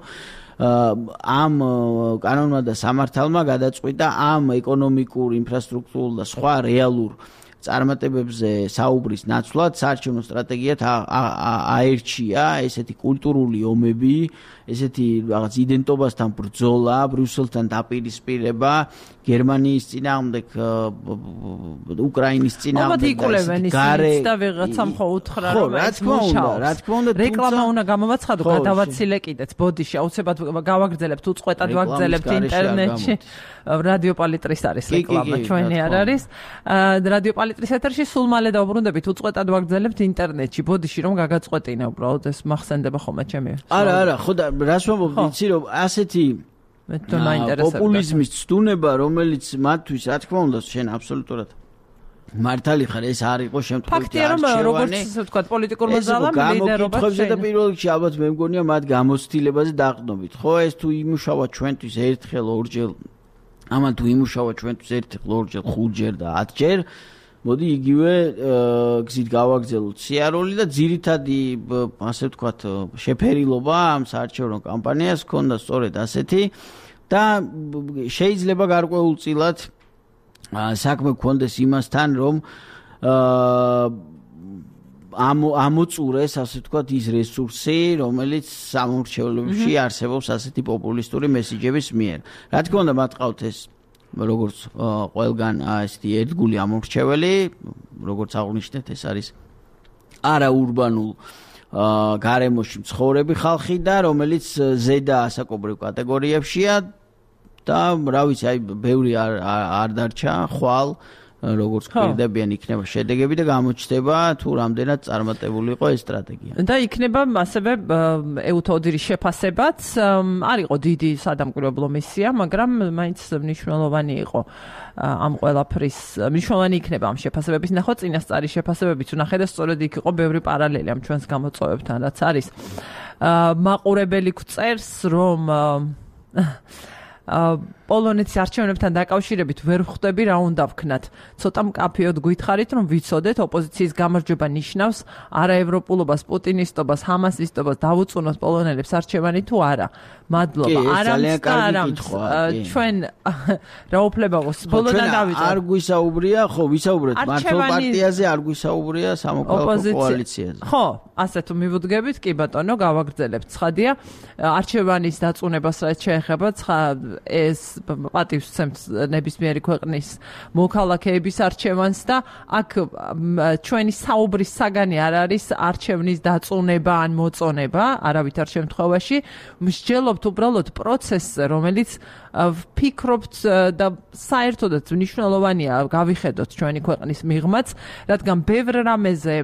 ამ კანონმა და სამართალმა გადაწყვიტა ამ ეკონომიკურ, ინფრასტრუქტურულ და სხვა რეალურ წარმატებებზე საუბრის ნაცვლად საარჩევნო სტრატეგიად აერჩია ესეთი კულტურული ომები, ესეთი რაღაც იდენტობასთან ბრძოლა, ბრიუსელთან დაპირისპირება, გერმანიის წინააღმდეგ, უკრაინის წინააღმდეგ გარე და ვიღაცამ ხო უთხრა რომ რა თქმა უნდა, რა თქმა უნდა, რეკლამა უნდა გამოვაცხადო, გადავაცილე კიდეც, ბოდიში, აუცილებლად გავაგრძელებთ, უწყვეტად ვაგრძელებთ ინტერნეტში. რადიო პალიტრის არის რეკლამა, ჩვენი არ არის. რადიო პალიტრის ეთერში სულ მალე დავბრუნდებით, უწყვეტად ვაგრძელებთ ინტერნეტში. ბოდიში რომ გაგაწყვეტინა უბრალოდ ეს მახსენდება ხოლმე ჩემი. არა, არა, ხო და რას ვამბობ, იცი რომ ასეთი პოპულიზმის ცდუნება, რომელიც მათთვის, რა თქმა უნდა, შენ აბსოლუტურად მართალი ხარ, ეს არ იყო შემთხვევით არჩევანი. ფაქტია, რომ როგორც ისე ვთქვათ, პოლიტიკურმა ზალამ ლიდერობას და პირველ რიგში ალბათ მე მგონია მათ გამოცდილებაზე დაყრდნობით. ხო, ეს თუ იმუშავა ჩვენთვის ერთხელ, ორჯერ ამან თუ იმუშავა ჩვენთვის ერთხელ, ორჯერ, ხუთჯერ და ათჯერ, მოდი იგივე გზით გავაგრძელოთ სიარული და ძირითადი, ასე ვთქვათ, შეფერილობა ამ საარჩევნო კამპანიას ჰქონდა სწორედ ასეთი და შეიძლება გარკვეულწილად საქმე გქონდეს იმასთან, რომ ამოწურეს, ასე ვთქვათ, ის რესურსი, რომელიც სამორჩევლებში არსებობს ასეთი პოპულისტური მესიჯების მიერ. რა თქმა უნდა, მათ ყავთ ეს როგორც ყველგან ესეთი ერთგული ამორჩეველი, როგორც აღნიშნეთ, ეს არის არაურბანულ გარემოში მცხოვრები ხალხი და რომელიც ზედა ასაკობრივ კატეგორიებშია და რა ვიცი, აი ბევრი არ არ დარჩა ხვალ როგორც გვირდებიან იქნება შედეგები და გამოჩნდება თუ რამდენად წარმატებული იყო ეს სტრატეგია. და იქნება ასევე ეუთოდირის შეფასებაც, არ იყო დიდი სადამკვირვებლო მისია, მაგრამ მაინც მნიშვნელოვანი იყო ამ ყველაფრის, მნიშვნელოვანი იქნება ამ შეფასებების ნახვა, წინასწარი შეფასებებიც ვნახე და სწორედ იქ იყო ბევრი პარალელი ამ ჩვენს გამოწვევებთან, რაც არის. მაყურებელი გვწერს, რომ პოლონეთის არჩევნებთან დაკავშირებით ვერ ვხვდები რა უნდა ვქნათ. ცოტა მკაფიოდ გითხარით, რომ ვიცოდეთ ოპოზიციის გამარჯვება ნიშნავს არაევროპულობას, პუტინისტობას, ჰამასისტობას დავუწუნოთ პოლონელებს არჩევანი თუ არა. მადლობა. ძალიან კარგი ჩვენ რა უფლება გვაქვს ბოლოდან დავიწყოთ. არ გვისაუბრია, ხო, ვისაუბრეთ მართო პარტიაზე, არ გვისაუბრია სამოქალაქო კოალიციაზე. ხო, ასე თუ მივუდგებით, კი ბატონო, გავაგრძელებთ. ცხადია, არჩევანის დაწუნებას რაც შეეხება, ეს პატივს სცემს ნებისმიერი ქვეყნის მოქალაქეების არჩევანს და აქ ჩვენი საუბრის საგანი არ არის არჩევნის დაწუნება ან მოწონება, არავითარ შემთხვევაში. მსჯელობთ უბრალოდ პროცესზე, რომელიც ვფიქრობთ და საერთოდაც მნიშვნელოვანია გავიხედოთ ჩვენი ქვეყნის მიღმაც, რადგან ბევრ რამეზე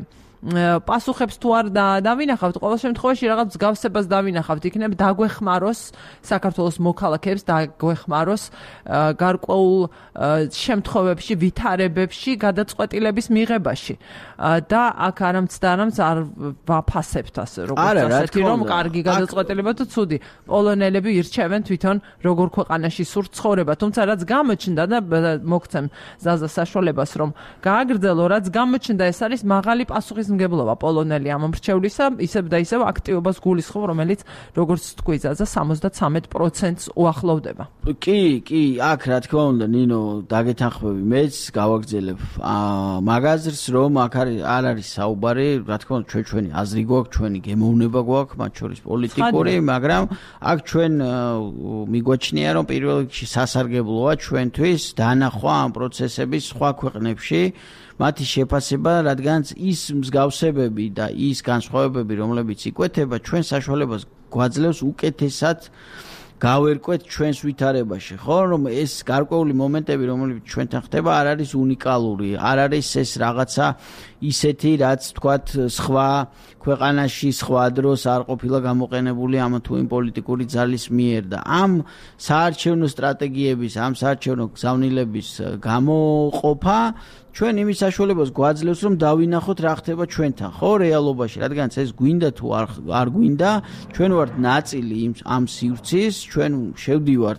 პასუხებს თუ არ დავინახავთ, ყოველ შემთხვევაში რაღაც მსგავსებას დავინახავთ, იქნებ დაგვეხმაროს საქართველოს მოქალაქეებს, დაგვეხმაროს გარკვეულ შემთხვევებში, ვითარებებში, გადაწყვეტილების მიღებაში. და აქ არამც და არამც არ ვაფასებთ ასე, როგორც ასეთი, რომ კარგი გადაწყვეტილება თუ ცუდი. პოლონელები ირჩევენ თვითონ როგორ ქვეყანაში სურთ ცხოვრება, თუმცა რაც გამოჩნდა და მოგცემ ზაზა საშუალებას, რომ გააგრძელო, რაც გამოჩნდა, ეს არის მაღალი პასუხისმგებლობა პოლონელი ამ მრჩევლისა, ისევ და ისევ აქტივობას გულისხმობ, რომელიც როგორც თქვი ზაზა სამოცდათრამეტ პროცენტს უახლოვდება. კი, კი, აქ რა თქმა უნდა, ნინო, დაგეთანხმები, მეც გავაგრძელებ მაგაზრს, რომ აქ არ არის საუბარი, რა თქმა უნდა, ჩვენ ჩვენი აზრი გვაქვს, ჩვენი გემოვნება გვაქვს, მათ შორის პოლიტიკური, მაგრამ აქ ჩვენ მიგვაჩნია, რომ პირველ რიგში სასარგებლოა ჩვენთვის დანახვა ამ პროცესების სხვა ქვეყნებში, მათი შეფასება, რადგანაც ის მსგავსებები და ის განსხვავებები, რომლებიც იკვეთება, ჩვენ საშუალებას გვაძლევს უკეთესად გავერკვეთ ჩვენს ვითარებაში, ხო, რომ ეს გარკვეული მომენტები, რომლებიც ჩვენთან ხდება, არ არის უნიკალური, არ არის ეს რაღაცა ისეთი, რაც თქვათ სხვა ქვეყანაში სხვა დროს არ ყოფილა გამოყენებული ამ თუ იმ პოლიტიკური ძალის მიერ და ამ საარჩევნო სტრატეგიების, ამ საარჩევნო გზავნილების გამოყოფა ჩვენ იმის საშუალებას გვაძლევს, რომ დავინახოთ რა ხდება ჩვენთან, ხო, რეალობაში, რადგანაც ეს გვინდა თუ არ არ გვინდა, ჩვენ ვართ ნაწილი იმ ამ სივრცის, ჩვენ შევდივართ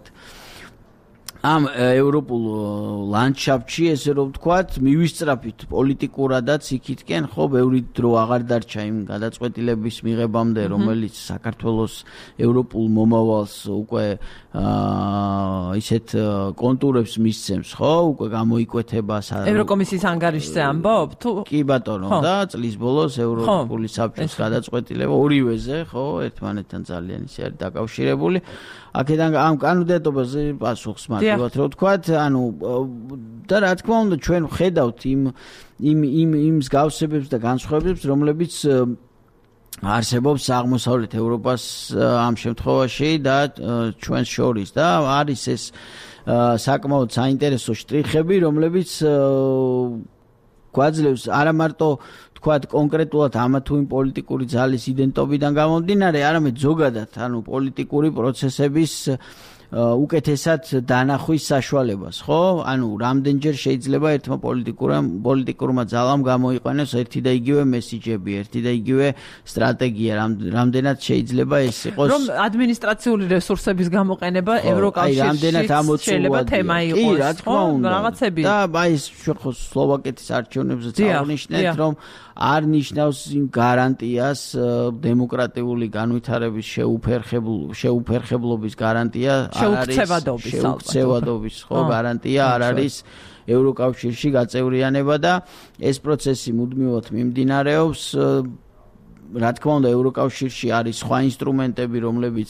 ამ ევროპულ ლანდშაფტში, ესე რომ ვთქვათ, მივისწრაფით პოლიტიკურადაც იქითკენ, ხო, ბევრი დრო აღარ დარჩა იმ გადაწყვეტილების მიღებამდე, რომელიც საქართველოს ევროპულ მომავალს უკვე ისეთ კონტურებს მისცემს, ხო, უკვე გამოიკვეთება ევროკომისიის ანგარიშზე ამბობ თუ კი ბატონო და წლის ბოლოს ევროპული საბჭოს გადაწყვეტილება ორივეზე, ხო, ერთმანეთთან ძალიან ისე არის დაკავშირებული. აქედან ამ კანდიდატობაზე პასუხს მარტივად რო ვთქვათ, ანუ და რა თქმა უნდა ჩვენ ვხედავთ იმ იმ იმ იმ მსგავსებებს და განსხვავებებს, რომლებიც არსებობს აღმოსავლეთ ევროპას ამ შემთხვევაში და ჩვენს შორის და არის ეს საკმაოდ საინტერესო შტრიხები, რომლებიც გვაძლევს არა მარტო თქვათ კონკრეტულად ამა თუ იმ პოლიტიკური ძალის იდენტობიდან გამომდინარე, არამედ ზოგადად, ანუ პოლიტიკური პროცესების უკეთესად დანახვის საშუალებას, ხო? ანუ რამდენჯერ შეიძლება ერთმა პოლიტიკურმა პოლიტიკურმა ძალამ გამოიყენოს ერთი და იგივე მესიჯები, ერთი და იგივე სტრატეგია, რამდენად შეიძლება ეს იყოს რომ ადმინისტრაციული რესურსების გამოყენება ევროკავშირში შეიძლება თემა იყოს, ხო? რაღაცები. და აი ეს ხო სლოვაკეთის არჩევნებზეც აღნიშნეთ, რომ არ ნიშნავს იმ გარანტიას დემოკრატიული განვითარების შეუფერხებლობის გარანტია არ არის შეუქცევადობის ხო გარანტია არ არის ევროკავშირში გაწევრიანება და ეს პროცესი მუდმივად მიმდინარეობს. რა თქმა უნდა ევროკავშირში არის სხვა ინსტრუმენტები, რომლებიც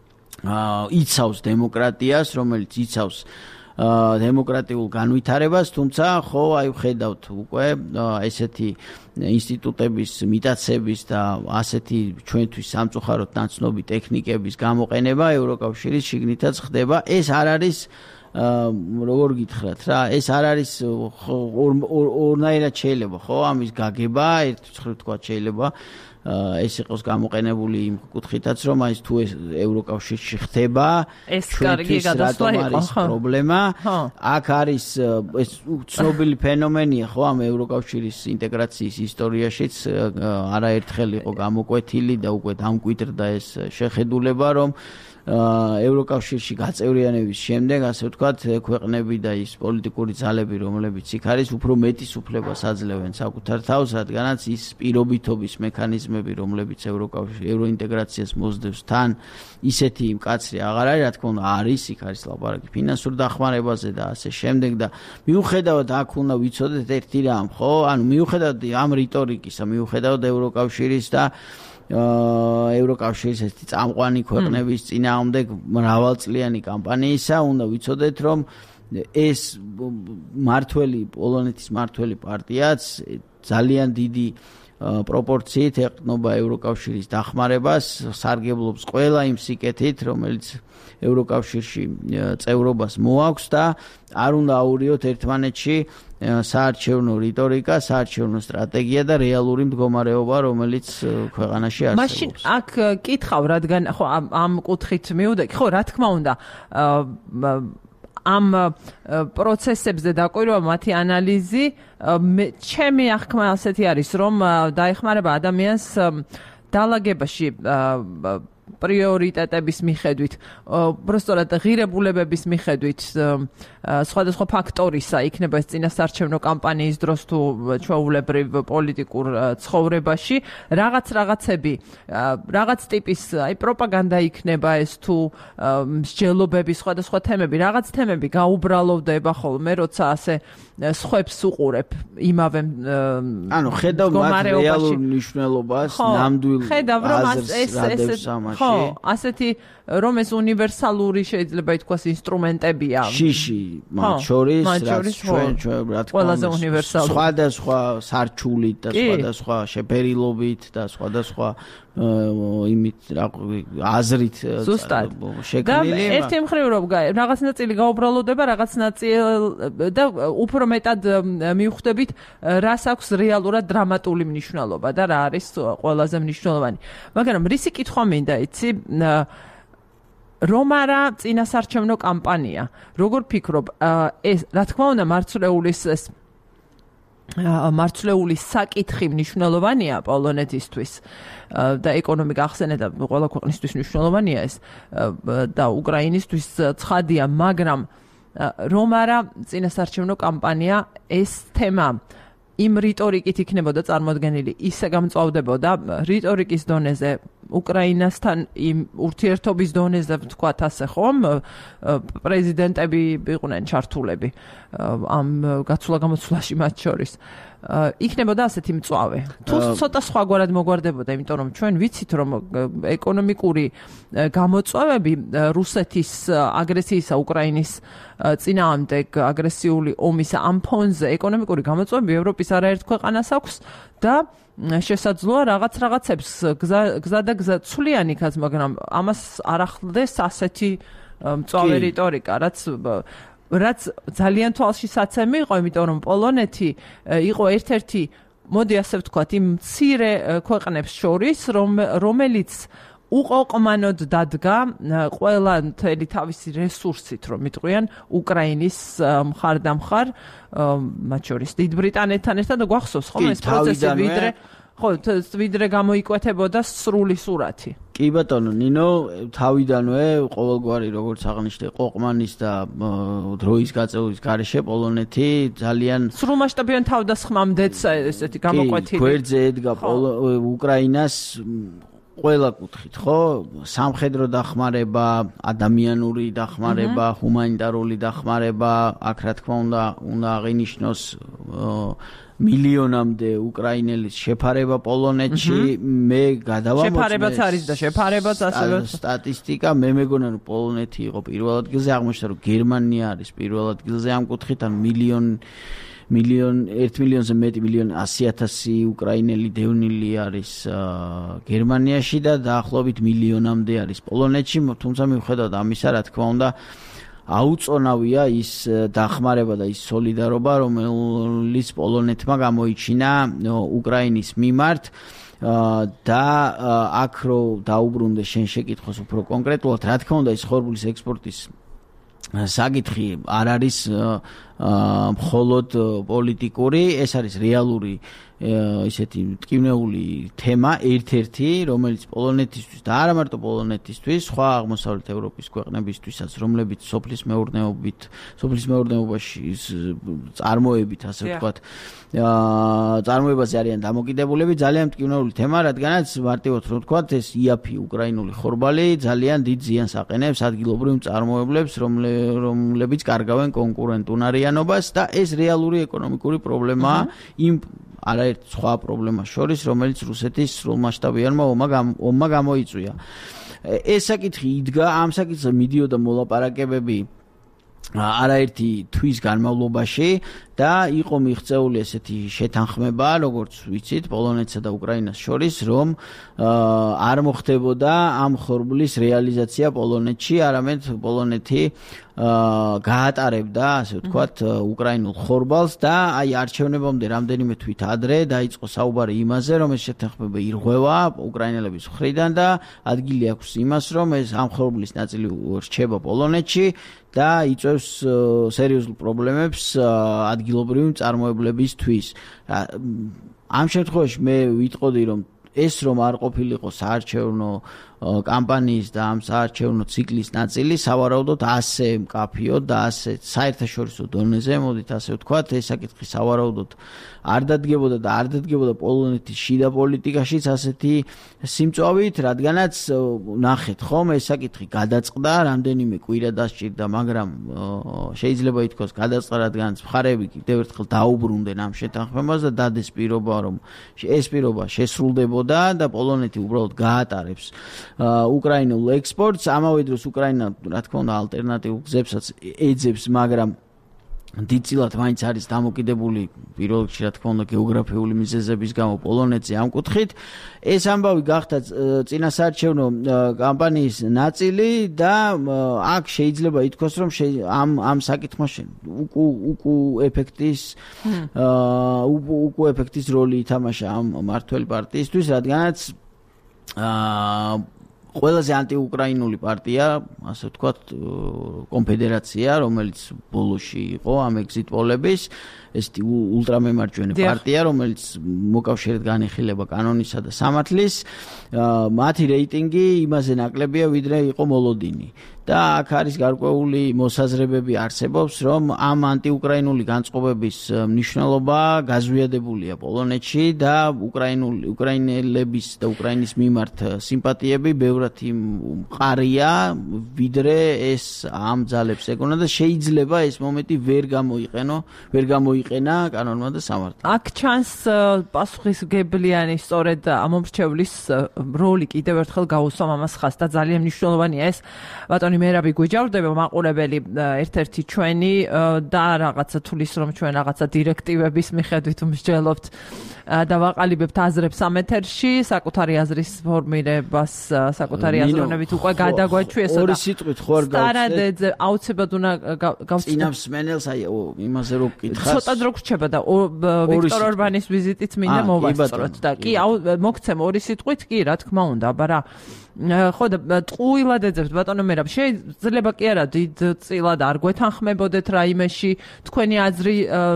იცავს დემოკრატიას, რომელიც იცავს დემოკრატიულ განვითარებას, თუმცა ხო აი ვხედავთ უკვე ესეთი ინსტიტუტების მიტაცების და ასეთი ჩვენთვის სამწუხაროდ ნაცნობი ტექნიკების გამოყენება ევროკავშირის შიგნითაც ხდება. ეს არ არის როგორ გითხრათ რა, ეს არ არის ორნაირად შეიძლება, ხო, ამის გაგება, ერთი მხრივ თქვა შეიძლება ეს იყოს გამოყენებული იმ კუთხითაც, რომ აი თუ ეს ევროკავშირში ხდება, ეს კარგი გადასვლა იყო, ხო? პრობლემა. აქ არის ეს ცნობილი ფენომენია, ხო, ამ ევროკავშირის ინტეგრაციის ისტორიაშიც არაერთხელ იყო გამოკვეთილი და უკვე დამკვიდრდა ეს შეხედულება, რომ ევროკავშირში გაწევრიანების შემდეგ, ასე ვთქვათ, ქვეყნები და ის პოლიტიკური ძალები, რომლებიც იქ არის, უფრო მეტის უფლებას აძლევენ საკუთარ თავს, რადგანაც ის პირობითობის მექანიზმები, რომლებიც ევროკავშირი ევროინტეგრაციას მოსდევს თან, ისეთი მკაცრი აღარ არის, რა თქმა უნდა, არის, იქ არის ლაპარაკი ფინანსურ დახმარებაზე და ასე შემდეგ და მიუხედავად აქ უნდა ვიცოდეთ ერთი რამ, ხო? ანუ მიუხედავად ამ რიტორიკისა, მიუხედავად ევროკავშირის და ევროკავშირის ესეთი წამყვანი ქვეყნების წინააღმდეგ მრავალწლიანი კამპანიისა, უნდა ვიცოდეთ, რომ ეს მართველი პოლონეთის მართველი პარტიაც ძალიან დიდი პროპორციით ეყრდნობა ევროკავშირის დახმარებას, სარგებლობს ყველა იმ სიკეთით, რომელიც ევროკავშირში წევრობას მოაქვს და არ უნდა აურიოთ ერთმანეთში საარჩევნო რიტორიკა, საარჩევნო სტრატეგია და რეალური მდგომარეობა, რომელიც ქვეყანაში არსებობს. მაშინ აქ კითხავ, რადგან ხო ამ კუთხით მივდექი, ხო, რა თქმა უნდა, ამ პროცესებზე დაკვირვა მათი ანალიზი, ჩემი აღქმა ასეთი არის, რომ დაეხმარება ადამიანს დალაგებაში პრიორიტეტების მიხედვით, უბრალოდ ღირებულებების მიხედვით, სხვადასხვა ფაქტორისა იქნება ეს წინასაარჩევნო კამპანიის დროს თუ ჩვეულებრივ პოლიტიკურ ცხოვრებაში, რაღაც რაღაცები, რაღაც ტიპის აი პროპაგანდა იქნება ეს თუ მსჯელობები, სხვადასხვა თემები, რაღაც თემები გაუბრალოვდება ხოლმე, როცა ასე სხვებს უყურებ იმავე ანუ ხედავ მათ რეალურ მნიშვნელობას, ნამდვილ აზრს რადევს ამაში. ხო, ასეთი რომ ეს უნივერსალური შეიძლება ითქვას ინსტრუმენტებია. შიში, მათ შორის, რაც ჩვენ ჩვენ რა თქმა უნდა, სხვადასხვა სარჩულით და სხვადასხვა შეფერილობით და სხვადასხვა იმით აზრით შექმნილი. და ერთი მხრივ რომ რაღაც ნაწილი გაუბრალოვდება, რაღაც ნაწილი და უფრო მეტად მივხვდებით, რას აქვს რეალურად დრამატული მნიშვნელობა და რა არის ყველაზე მნიშვნელოვანი. მაგრამ რისი კითხვა მინდა იცი? რომ არა წინასაარჩევნო კამპანია, როგორ ფიქრობ, ეს რა თქმა უნდა მარცვლეულის ეს მარცვლეულის საკითხი მნიშვნელოვანია პოლონეთისთვის და ეკონომიკა ახსენე და ყველა ქვეყნისთვის მნიშვნელოვანია ეს და უკრაინისთვის ცხადია, მაგრამ რომ არა წინასაარჩევნო კამპანია, ეს თემა იმ რიტორიკით იქნებოდა წარმოდგენილი, ისე გამწვავდებოდა რიტორიკის დონეზე, უკრაინასთან იმ ურთიერთობის დონეზე, ვთქვათ ასე ხომ, პრეზიდენტები იყვნენ ჩართულები ამ გაცვლა-გამოცვლაში მათ შორის. იქნებოდა ასეთი მწვავე. თუ ცოტა სხვაგვარად მოგვარდებოდა, იმიტომ რომ ჩვენ ვიცით, რომ ეკონომიკური გამოწვევები რუსეთის აგრესიისა უკრაინის წინააღმდეგ აგრესიული ომის ამ ფონზე ეკონომიკური გამოწვევები ევროპის არაერთ ქვეყანას აქვს და შესაძლოა რაღაც რაღაცებს გზა და გზა ცვლიანი იქაც, მაგრამ ამას არ ახლდეს ასეთი მწვავე რიტორიკა, რაც რაც ძალიან თვალშისაცემი იყო, იმიტომ რომ პოლონეთი იყო ერთ-ერთი, მოდი ასე ვთქვათ, იმ მცირე ქვეყნებს შორის, რომელიც უყოყმანოდ დადგა ყველა მთელი თავისი რესურსით, რომ იტყვიან უკრაინის მხარდამხარ, მათ შორის დიდ ბრიტანეთთან ერთად გვახსოვს ხომ ეს პროცესი ვიდრე ხო, ვიდრე გამოიკვეთებოდა სრული სურათი. კი ბატონო, ნინო, თავიდანვე ყოველგვარი როგორც აღნიშნე ყოყმანის და დროის გაწევის გარეშე პოლონეთი ძალიან სრულმასშტაბიან თავდასხმამდეც ესეთი გამოკვეთილი. გვერდზე ედგა უკრაინას ყველა კუთხით, ხო? სამხედრო დახმარება, ადამიანური დახმარება, ჰუმანიტარული დახმარება, აქ რა თქმა უნდა, უნდა აღინიშნოს მილიონამდე უკრაინელის შეფარება პოლონეთში, მე გადავამოწმე შეფარებაც არის და შეფარებაც ასევე სტატისტიკა, მე მეგონა რომ პოლონეთი იყო პირველ ადგილზე, აღმოჩნდა რომ გერმანია არის პირველ ადგილზე ამ კუთხით, ან მილიონ მილიონ ერთ მილიონზე მეტი მილიონ ასი ათასი უკრაინელი დევნილი არის გერმანიაში და დაახლოებით მილიონამდე არის პოლონეთში, თუმცა მიუხედავად ამისა, რა თქმა უნდა, აუწონავია ის დახმარება და ის სოლიდარობა, რომელიც პოლონეთმა გამოიჩინა უკრაინის მიმართ და აქ რო დაუბრუნდე შენ შეკითხოს უფრო კონკრეტულად, რა თქმა უნდა, ის ხორბლის ექსპორტის საკითხი არ არის მხოლოდ პოლიტიკური, ეს არის რეალური ისეთი მტკივნეული თემა, ერთ-ერთი, რომელიც პოლონეთისთვის და არა მარტო პოლონეთისთვის, სხვა აღმოსავლეთ ევროპის ქვეყნებისთვისაც, რომლებიც სოფლის მეურნეობით, სოფლის მეურნეობაში წარმოებით, ასე ვთქვათ, წარმოებაზე არიან დამოკიდებულები, ძალიან მტკივნეული თემა, რადგანაც მარტივად რომ ვთქვათ, ეს იაფი უკრაინული ხორბალი ძალიან დიდ ზიანს აყენებს ადგილობრივ მწარმოებლებს, რომლებიც კარგავენ კონკურენტუნარიანობას და ეს რეალური ეკონომიკური პრობლემაა იმ არაერთ სხვა პრობლემას შორის, რომელიც რუსეთის სრულმასშტაბიანმა ომმა გამოიწვია. ეს საკითხი იდგა, ამ საკითხზე მიდიოდა მოლაპარაკებები არაერთი თვის განმავლობაში და იყო მიღწეული ესეთი შეთანხმება, როგორც ვიცით, პოლონეთსა და უკრაინას შორის, რომ არ მოხდებოდა ამ ხორბლის რეალიზაცია პოლონეთში, არამედ პოლონეთი გაატარებდა, ასე ვთქვათ, უკრაინულ ხორბალს და აი არჩევნებამდე რამდენიმე თვით ადრე დაიწყო საუბარი იმაზე, რომ ეს შეთანხმება ირღვევა უკრაინელების მხრიდან და ადგილი აქვს იმას, რომ ეს ამ ხორბლის ნაწილი რჩება პოლონეთში და იწვევს სერიოზულ პრობლემებს ადგილობრივი მწარმოებლებისთვის. ამ შემთხვევაში მე ვიტყოდი, რომ ეს რომ არ ყოფილიყო საარჩევნო კამპანიის და ამ საარჩევნო ციკლის ნაწილი, სავარაუდოდ ასე მკაფიოდ და ასე საერთაშორისო დონეზე, მოდით ასე ვთქვათ, ეს საკითხი სავარაუდოდ არ დადგებოდა და არ დადგებოდა პოლონეთის შიდა პოლიტიკაშიც ასეთი სიმწვავით, რადგანაც ნახეთ ხომ, ეს საკითხი გადაწყდა, რამდენიმე კვირა დასჭირდა, მაგრამ შეიძლება ითქვას გადაწყდა, რადგანაც მხარეები კიდევ ერთხელ დაუბრუნდნენ ამ შეთანხმებას და დადეს პირობა, რომ ეს პირობა შესრულდებოდა და პოლონეთი უბრალოდ გაატარებს უკრაინულ ექსპორტს. ამავე დროს უკრაინა, რა თქმა უნდა, ალტერნატიულ გზებსაც ეძებს, მაგრამ დიდწილად მაინც არის დამოკიდებული პირველ რიგში, რა თქმა უნდა, გეოგრაფიული მიზეზების გამო პოლონეთზე ამ კუთხით. ეს ამბავი გახდა წინასაარჩევნო კამპანიის ნაწილი და აქ შეიძლება ითქვას, რომ ამ ამ საკითხმა უკუ უკუ ეფექტის უკუ ეფექტის როლი ითამაშა ამ მმართველი პარტიისთვის, რადგანაც აა ყველაზე ანტიუკრაინული პარტია, ასე ვთქვათ, კონფედერაცია, რომელიც ბოლოში იყო ამ ეგზიტ პოლების, ესეთი ულტრამემარჯვენე პარტია, რომელიც მოკავშირედ განიხილება კანონისა და სამართლის, მათი რეიტინგი იმაზე ნაკლებია, ვიდრე იყო მოლოდინი. და აქ არის გარკვეული მოსაზრებები არსებობს, რომ ამ ანტიუკრაინული განწყობების მნიშვნელობა გაზვიადებულია პოლონეთში და უკრაინული უკრაინელების და უკრაინის მიმართ სიმპათიები ბევრად მყარია, ვიდრე ეს ამ ძალებს ეგონა და შეიძლება ეს მომენტი ვერ გამოიყენო, ვერ გამოიყენა კანონმა და სამართლმა. აქ ჩანს პასუხისმგებლიანი სწორედ ამომრჩევლის როლი კიდევ ერთხელ გაუსვამ ამას ხაზს და ძალიან მნიშვნელოვანია ეს ბატონი მერაბი გვიჯავრდება, მაყურებელი ერთ-ერთი ჩვენი და რაღაცა თulis რომ ჩვენ რაღაცა დირექტივების მიხედვით მსჯელობთ და ვაყალიბებთ აზრებს ამ ეთერში, საკუთარი აზრის ფორმირებას, საკუთარი აზროვნებით უკვე გადაგვაჩვიესო და ორი სიტყვით ხო არ გავცეთ? აუცილებლად უნდა გავცეთ. წინამსმენელს აი იმაზე რო გკითხავს. ცოტა დრო გრჩება და ვიქტორ ორბანის ვიზიტით მინდა მოვასწროთ და კი მოგცემ ორი სიტყვით, კი რა თქმა უნდა, აბა რა ხო და ტყუილად ეძებთ ბატონო მერაბ, შეიძლება კი არა დიდ წილად არ გვეთანხმებოდეთ რაიმეში, თქვენი აზრი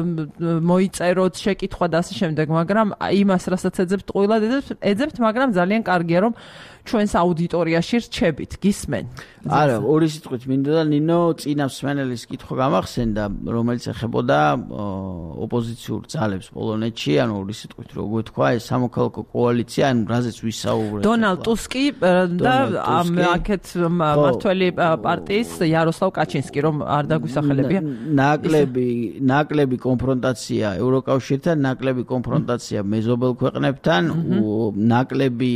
მოიწეროთ, შეკითხვა და ასე შემდეგ, მაგრამ იმას რასაც ეძებთ ტყუილად ეძებთ, მაგრამ ძალიან კარგია რომ ჩვენს აუდიტორიაში რჩებით, გისმენ. არა, ორი სიტყვით მინდოდა ნინო წინამსმენელის კითხვა გამახსენდა, რომელიც ეხებოდა ოპოზიციურ ძალებს პოლონეთში, ანუ ორი სიტყვით რო გვეთქვა, ეს სამოქალაქო კოალიცია, ანუ რაზეც ვისაუბრეთ. დონალდ ტუსკი და აქეთ მმართველი პარტიის იაროსლავ კაჩინსკი, რომ არ დაგვისახელებია. ნაკლები, ნაკლები კონფრონტაცია ევროკავშირთან, ნაკლები კონფრონტაცია მეზობელ ქვეყნებთან, ნაკლები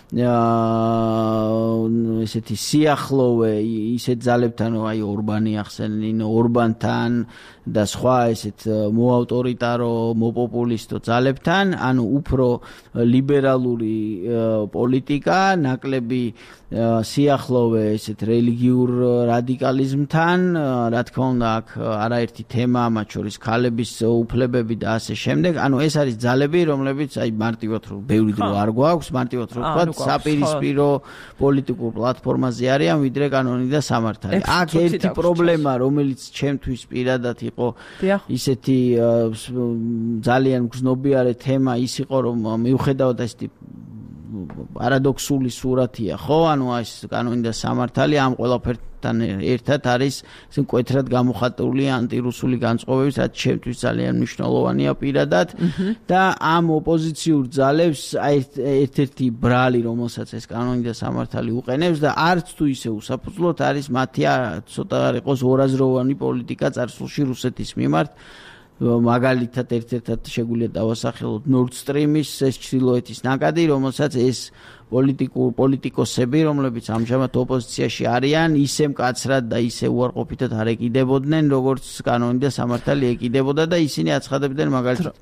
ესეთი სიახლოვე ისეთ ძალებთან, აი ორბანი ახსენინ, ორბანთან და სხვა ესეთ მოავტორიტარო, მოპოპულისტო ძალებთან, ანუ უფრო ლიბერალური პოლიტიკა, ნაკლები სიახლოვე ესეთ რელიგიურ რადიკალიზმთან, რა თქმა უნდა, აქ არაერთი თემა, მათ შორის ქალების უფლებები და ასე შემდეგ. ანუ ეს არის ძალები, რომლებიც აი მარტივად რო ბევრი დრო არ გვაქვს, მარტივად რო ვთქვათ, საპირისპირო პოლიტიკურ პლატფორმაზე არიან, ვიდრე კანონი და სამართალი. აქ ერთი პრობლემა, რომელიც ჩემთვის პირადად იყო ისეთი ძალიან გზნობიარე თემა ის იყო, რომ მიუხედავად ესეთი პარადოქსული სურათია, ხო? ანუ ეს კანონი და სამართალი ამ ყველაფერთან ერთად არის მკვეთრად გამოხატული ანტირუსული განწყობების, რაც ჩემთვის ძალიან მნიშვნელოვანია პირადად და ამ ოპოზიციურ ძალებს ერთ-ერთი ბრალი, რომელსაც ეს კანონი და სამართალი უყენებს და არც თუ ისე უსაფუძვლოდ არის მათი ცოტა არ იყოს ორაზროვანი პოლიტიკა წარსულში რუსეთის მიმართ. მაგალითად ერთ-ერთად შეგვიძლია დავასახელოთ Nord Stream-ის ეს ჩრდილოეთის ნაკადი, რომელსაც ეს პოლიტიკურ პოლიტიკოსები, რომლებიც ამჟამად ოპოზიციაში არიან, ისე მკაცრად და ისე უარყოფითად არ ეკიდებოდნენ, როგორც კანონი და სამართალი ეკიდებოდა და ისინი აცხადებდნენ მაგალითად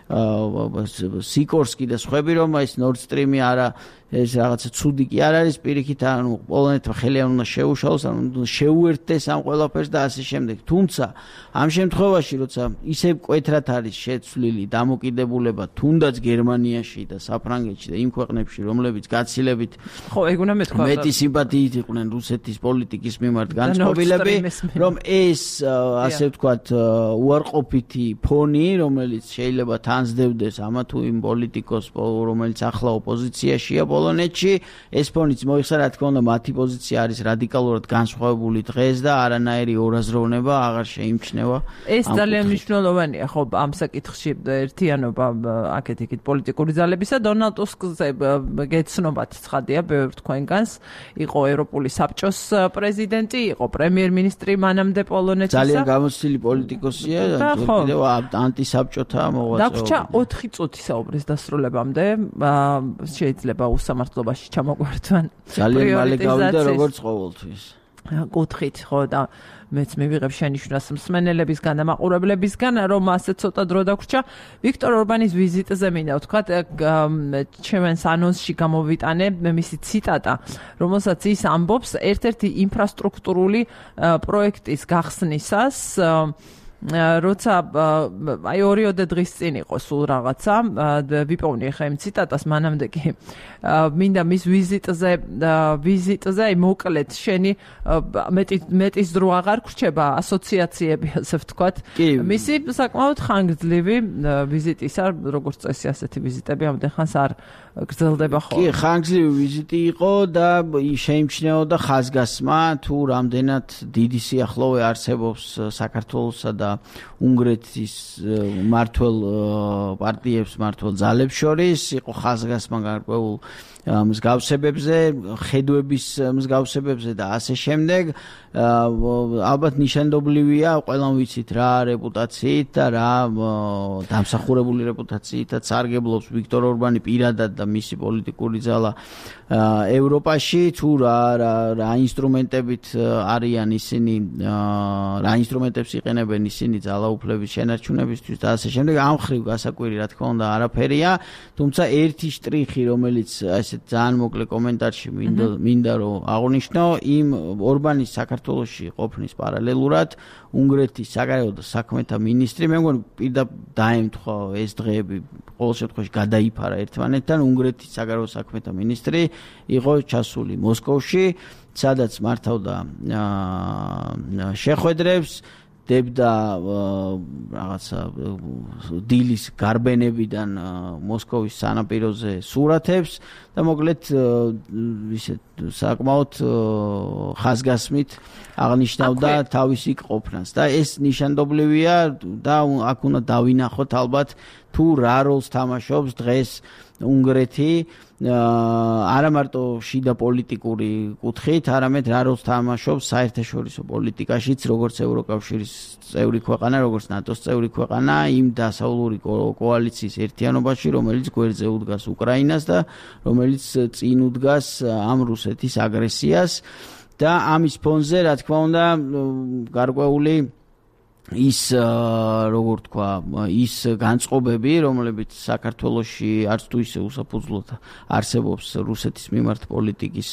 სიკორსკი და სხვები, რომ ეს Nord Stream-ი არა ეს რაღაცა ცუდი კი არ არის, პირიქით ანუ პოლონეთმა ხელი არ უნდა შეუშალოს, ანუ შეუერთდეს ამ ყველაფერს და ასე შემდეგ. თუმცა ამ შემთხვევაში, როცა ისე მკვეთრად არის შეცვლილი დამოკიდებულება თუნდაც გერმანიაში და საფრანგეთში და იმ ქვეყნებში, რომლებიც გაცილებით ხო, ეგ უნდა მეთქვა. მეტი სიმპათიით იყვნენ რუსეთის პოლიტიკის მიმართ განწყობილები, რომ ეს ასე ვთქვათ უარყოფითი ფონი, რომელიც შეიძლება თანსდევდეს ამა თუ იმ პოლიტიკოს, რომელიც ახლა ოპოზიციაშია პოლონეთში, ეს ფონიც მოიხსნა, რა თქმა უნდა, მათი პოზიცია არის რადიკალურად განსხვავებული დღეს და არანაირი ორაზროვნება აღარ შეიმჩნევა. ეს ძალიან მნიშვნელოვანია, ხო, ამ საკითხში ერთიანობა აქეთ-იქით პოლიტიკური ძალებისა. დონალდ ტუსკზე გეცნობათ ცხადია, ბევრ თქვენგანს იყო ევროპული საბჭოს პრეზიდენტი, იყო პრემიერ-მინისტრი მანამდე პოლონეთისა. ძალიან გამოცდილი პოლიტიკოსია და კიდევ ანტისაბჭოთა მოღვაწეობა. დაგვრჩა ოთხი წუთი საუბრის დასრულებამდე, შეიძლება უსამართლობაში ჩამოგვართვან. ძალიან მალე გავიდა როგორც ყოველთვის. კუთხით ხო და მეც მივიღებ შენიშვნას მსმენელებისგან და მაყურებლებისგან, რომ ასე ცოტა დრო დაგვრჩა ვიქტორ ორბანის ვიზიტზე მინდა ვთქვათ, ჩემს ანონსში გამოვიტანე მისი ციტატა, რომელსაც ის ამბობს ერთ-ერთი ინფრასტრუქტურული პროექტის გახსნისას, როცა აი ორიოდე დღის წინ იყო სულ რაღაცა, ვიპოვნი ხა იმ ციტატას, მანამდე კი მინდა მის ვიზიტზე ვიზიტზე აი მოკლედ შენი მეტი მეტის დრო აღარ გრჩება ასოციაციები, ასე ვთქვათ. მისი საკმაოდ ხანგრძლივი ვიზიტისა, როგორც წესი ასეთი ვიზიტები ამდენ ხანს არ გრძელდება ხოლმე. კი, ხანგრძლივი ვიზიტი იყო და შეიმჩნეოდა ხაზგასმა, თუ რამდენად დიდი სიახლოვე არსებობს საქართველოსა და უნგრეთის მართლ პარტიებს, მართლ ძალებს შორის, იყო ხაზგასმა გარკვეულ მსგავსებებზე, ხედვების მსგავსებებზე და ასე შემდეგ. ალბათ ნიშანდობლივია, ყველამ ვიცით რა რეპუტაციით და რა დამსახურებული რეპუტაციითაც სარგებლობს ვიქტორ ორბანი პირადად და მისი პოლიტიკური ძალა ევროპაში, თუ რა რა ინსტრუმენტებით არიან ისინი, რა ინსტრუმენტებს იყენებენ ისინი ძალაუფლების შენარჩუნებისთვის და ასე შემდეგ. ამ ხრივ გასაკვირი რა თქმა უნდა არაფერია, თუმცა ერთი შტრიხი, რომელიც ასე ძალიან მოკლე კომენტარში მინდა მინდა რომ აღვნიშნო, იმ ორბანის საქართველოში ყოფნის პარალელურად უნგრეთის საგარეო საქმეთა მინისტრი, მე მგონი პირდაპირ დაემთხვა ეს დღეები, ყოველ შემთხვევაში გადაიფარა ერთმანეთთან, უნგრეთის საგარეო საქმეთა მინისტრი იყო ჩასული მოსკოვში, სადაც მართავდა შეხვედრებს, დებდა რაღაცა დილის გარბენებიდან მოსკოვის სანაპიროზე სურათებს და მოკლედ ისე საკმაოდ ხაზგასმით აღნიშნავდა თავისი ყოფნას და ეს ნიშანდობლივია და აქ უნდა დავინახოთ ალბათ თუ რა როლს თამაშობს დღეს უნგრეთი არა მარტო შიდა პოლიტიკური კუთხით, არამედ რა როლს თამაშობს საერთაშორისო პოლიტიკაშიც, როგორც ევროკავშირის წევრი ქვეყანა, როგორც ნატოს წევრი ქვეყანა, იმ დასავლური კოალიციის ერთიანობაში, რომელიც გვერდზე უდგას უკრაინას და რომელიც წინ უდგას ამ რუსეთის აგრესიას და ამის ფონზე, რა თქმა უნდა, გარკვეული ის როგორ თქვა, ის განწყობები, რომლებიც საქართველოში არც თუ ისე უსაფუძვლოდ არსებობს რუსეთის მიმართ პოლიტიკის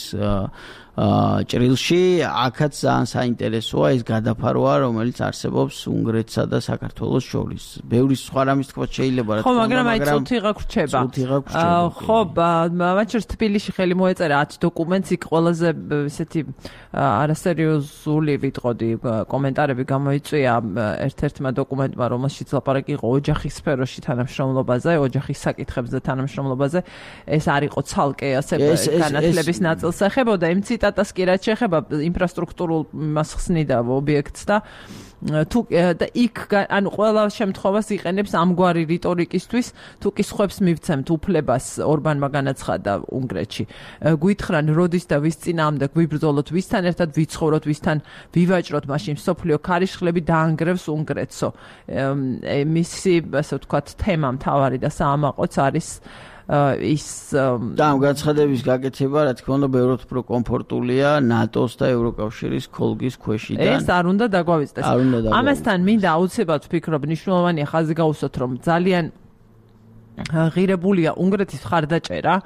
ჭრილში, აქაც ძალიან საინტერესოა ეს გადაფარვა, რომელიც არსებობს უნგრეთსა და საქართველოს შორის. ბევრი სხვა რამის თქვა შეიძლება, რა თქმა უნდა, მაგრამ აი წუთი გაგრჩება. ხო, მათ შორის თბილისში ხელი მოეწერა ათ დოკუმენტს, იქ ყველაზე ესეთი არასერიოზული ვიტყოდი კომენტარები გამოიწვია ერთ-ერთმა დოკუმენტმა, რომელშიც ლაპარაკი იყო ოჯახის სფეროში თანამშრომლობაზე, ოჯახის საკითხებზე თანამშრომლობაზე. ეს არ იყო ცალკე ასე განათლების ნაწილს ეხებოდა, იმ ციტატას კი რაც შეეხება ინფრასტრუქტურულ მასხსნიდა ობიექტს და თუ და იქ ანუ ყველა შემთხვევას იყენებს ამგვარი რიტორიკისთვის, თუ კი სხვებს მივცემთ უფლებას ორბანმა განაცხადა უნგრეთში. გვითხრან როდის და ვის წინააღმდეგ ვიბრძოლოთ, ვისთან ერთად ვიცხოვროთ, ვისთან ვივაჭროთ, მაშინ სოფლიო ქარიშხლები დაანგრევს უნგრეთსო. მისი ასე ვთქვათ თემა მთავარი და საამაყოც არის ის და ამ განცხადების გაკეთება, რა თქმა უნდა, ბევრად უფრო კომფორტულია ნატოს და ევროკავშირის ქოლგის ქვეშიდან. ეს არ უნდა დაგვავიწყდეს. ამასთან მინდა აუცილებლად ვფიქრობ, მნიშვნელოვანია ხაზი გაუსვათ, რომ ძალიან ღირებულია უნგრეთის მხარდაჭერა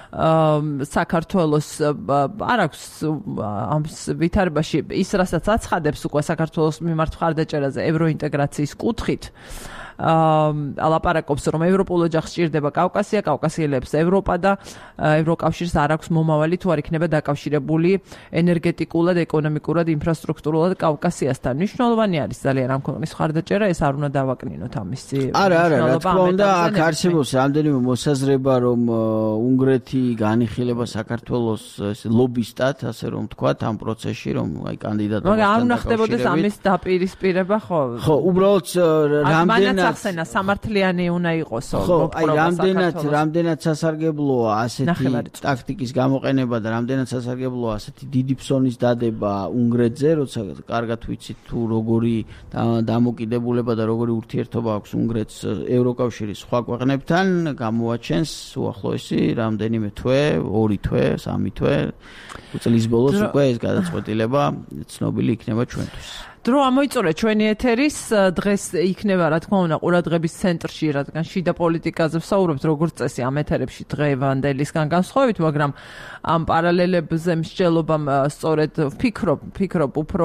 საქართველოს არ აქვს ამ ვითარებაში ის რასაც აცხადებს უკვე საქართველოს მიმართ მხარდაჭერაზე ევროინტეგრაციის კუთხით ალაპარაკობს რომ ევროპულ ოჯახს სჭირდება კავკასია, კავკასიელებს ევროპა და ევროკავშირს არ აქვს მომავალი თუ არ იქნება დაკავშირებული ენერგეტიკულად, ეკონომიკურად, ინფრასტრუქტურულად კავკასიასთან. მნიშვნელოვანი არის ძალიან ამ ქვეყნის მხარდაჭერა, ეს არ უნდა დავაკნინოთ ამისი. არა, არა, რა თქმა უნდა, აქ არსებობს რამდენიმე მოსაზრება, რომ უნგრეთი განიხილება საქართველოს ლობისტად, ასე რომ ვთქვათ, ამ პროცესში, რომ აი კანდიდატობასთან მაგრამ არ უნდა ხდებოდეს ამის დაპირისპირება, ხო? ხო, უბრალოდ რამდენად ახსენა სამართლიანი უნდა იყოსო. ხო, აი რამდენად რამდენად სასარგებლოა ასეთი ტაქტიკის გამოყენება და რამდენად სასარგებლოა ასეთი დიდი ფსონის დადება უნგრეთზე, როცა კარგად ვიცით თუ როგორი დამოკიდებულება და როგორი ურთიერთობა აქვს უნგრეთს ევროკავშირის სხვა ქვეყნებთან, გამოაჩენს უახლოესი რამდენიმე თვე, ორი თვე, სამი თვე, წლის ბოლოს უკვე ეს გადაწყვეტილება ცნობილი იქნება ჩვენთვის. დრო ამოიწურე ჩვენი ეთერის დღეს იქნება რა თქმა უნდა ყურადღების ცენტრში რადგან შიდა პოლიტიკაზე ვსაუბრობთ როგორც წესი ამ ეთერებში დღევანდელისგან განსხვავებით მაგრამ ამ პარალელებზე მსჯელობამ სწორედ ვფიქრობ ვფიქრობ უფრო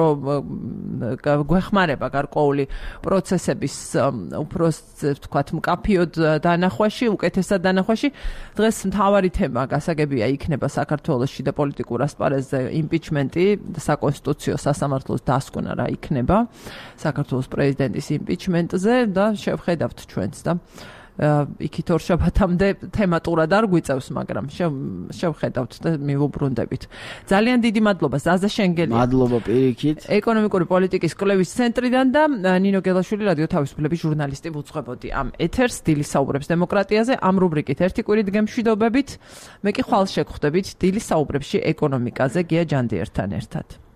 გვეხმარება გარკვეული პროცესების უფრო ვთქვათ მკაფიოდ დანახვაში უკეთესად დანახვაში დღეს მთავარი თემა გასაგებია იქნება საქართველოს შიდა პოლიტიკურ ასპარეზზე იმპიჩმენტი და საკონსტიტუციო სასამართლოს დასკვნა რა იქნება საქართველოს პრეზიდენტის იმპიჩმენტზე და შევხედავთ ჩვენც და იქით ორშაბათამდე თემატურად არ გვიწევს, მაგრამ შევხედავთ და მივუბრუნდებით. ძალიან დიდი მადლობა ზაზა შენგელია. მადლობა პირიქით. ეკონომიკური პოლიტიკის კვლევის ცენტრიდან და ნინო გელაშვილი რადიო თავისუფლების ჟურნალისტი ვუძღვებოდი ამ ეთერს დილის საუბრებს დემოკრატიაზე ამ რუბრიკით ერთი კვირით გემშვიდობებით. მე კი ხვალ შეგხვდებით დილის საუბრებში ეკონომიკაზე გია ჯანდიერთან ერთად.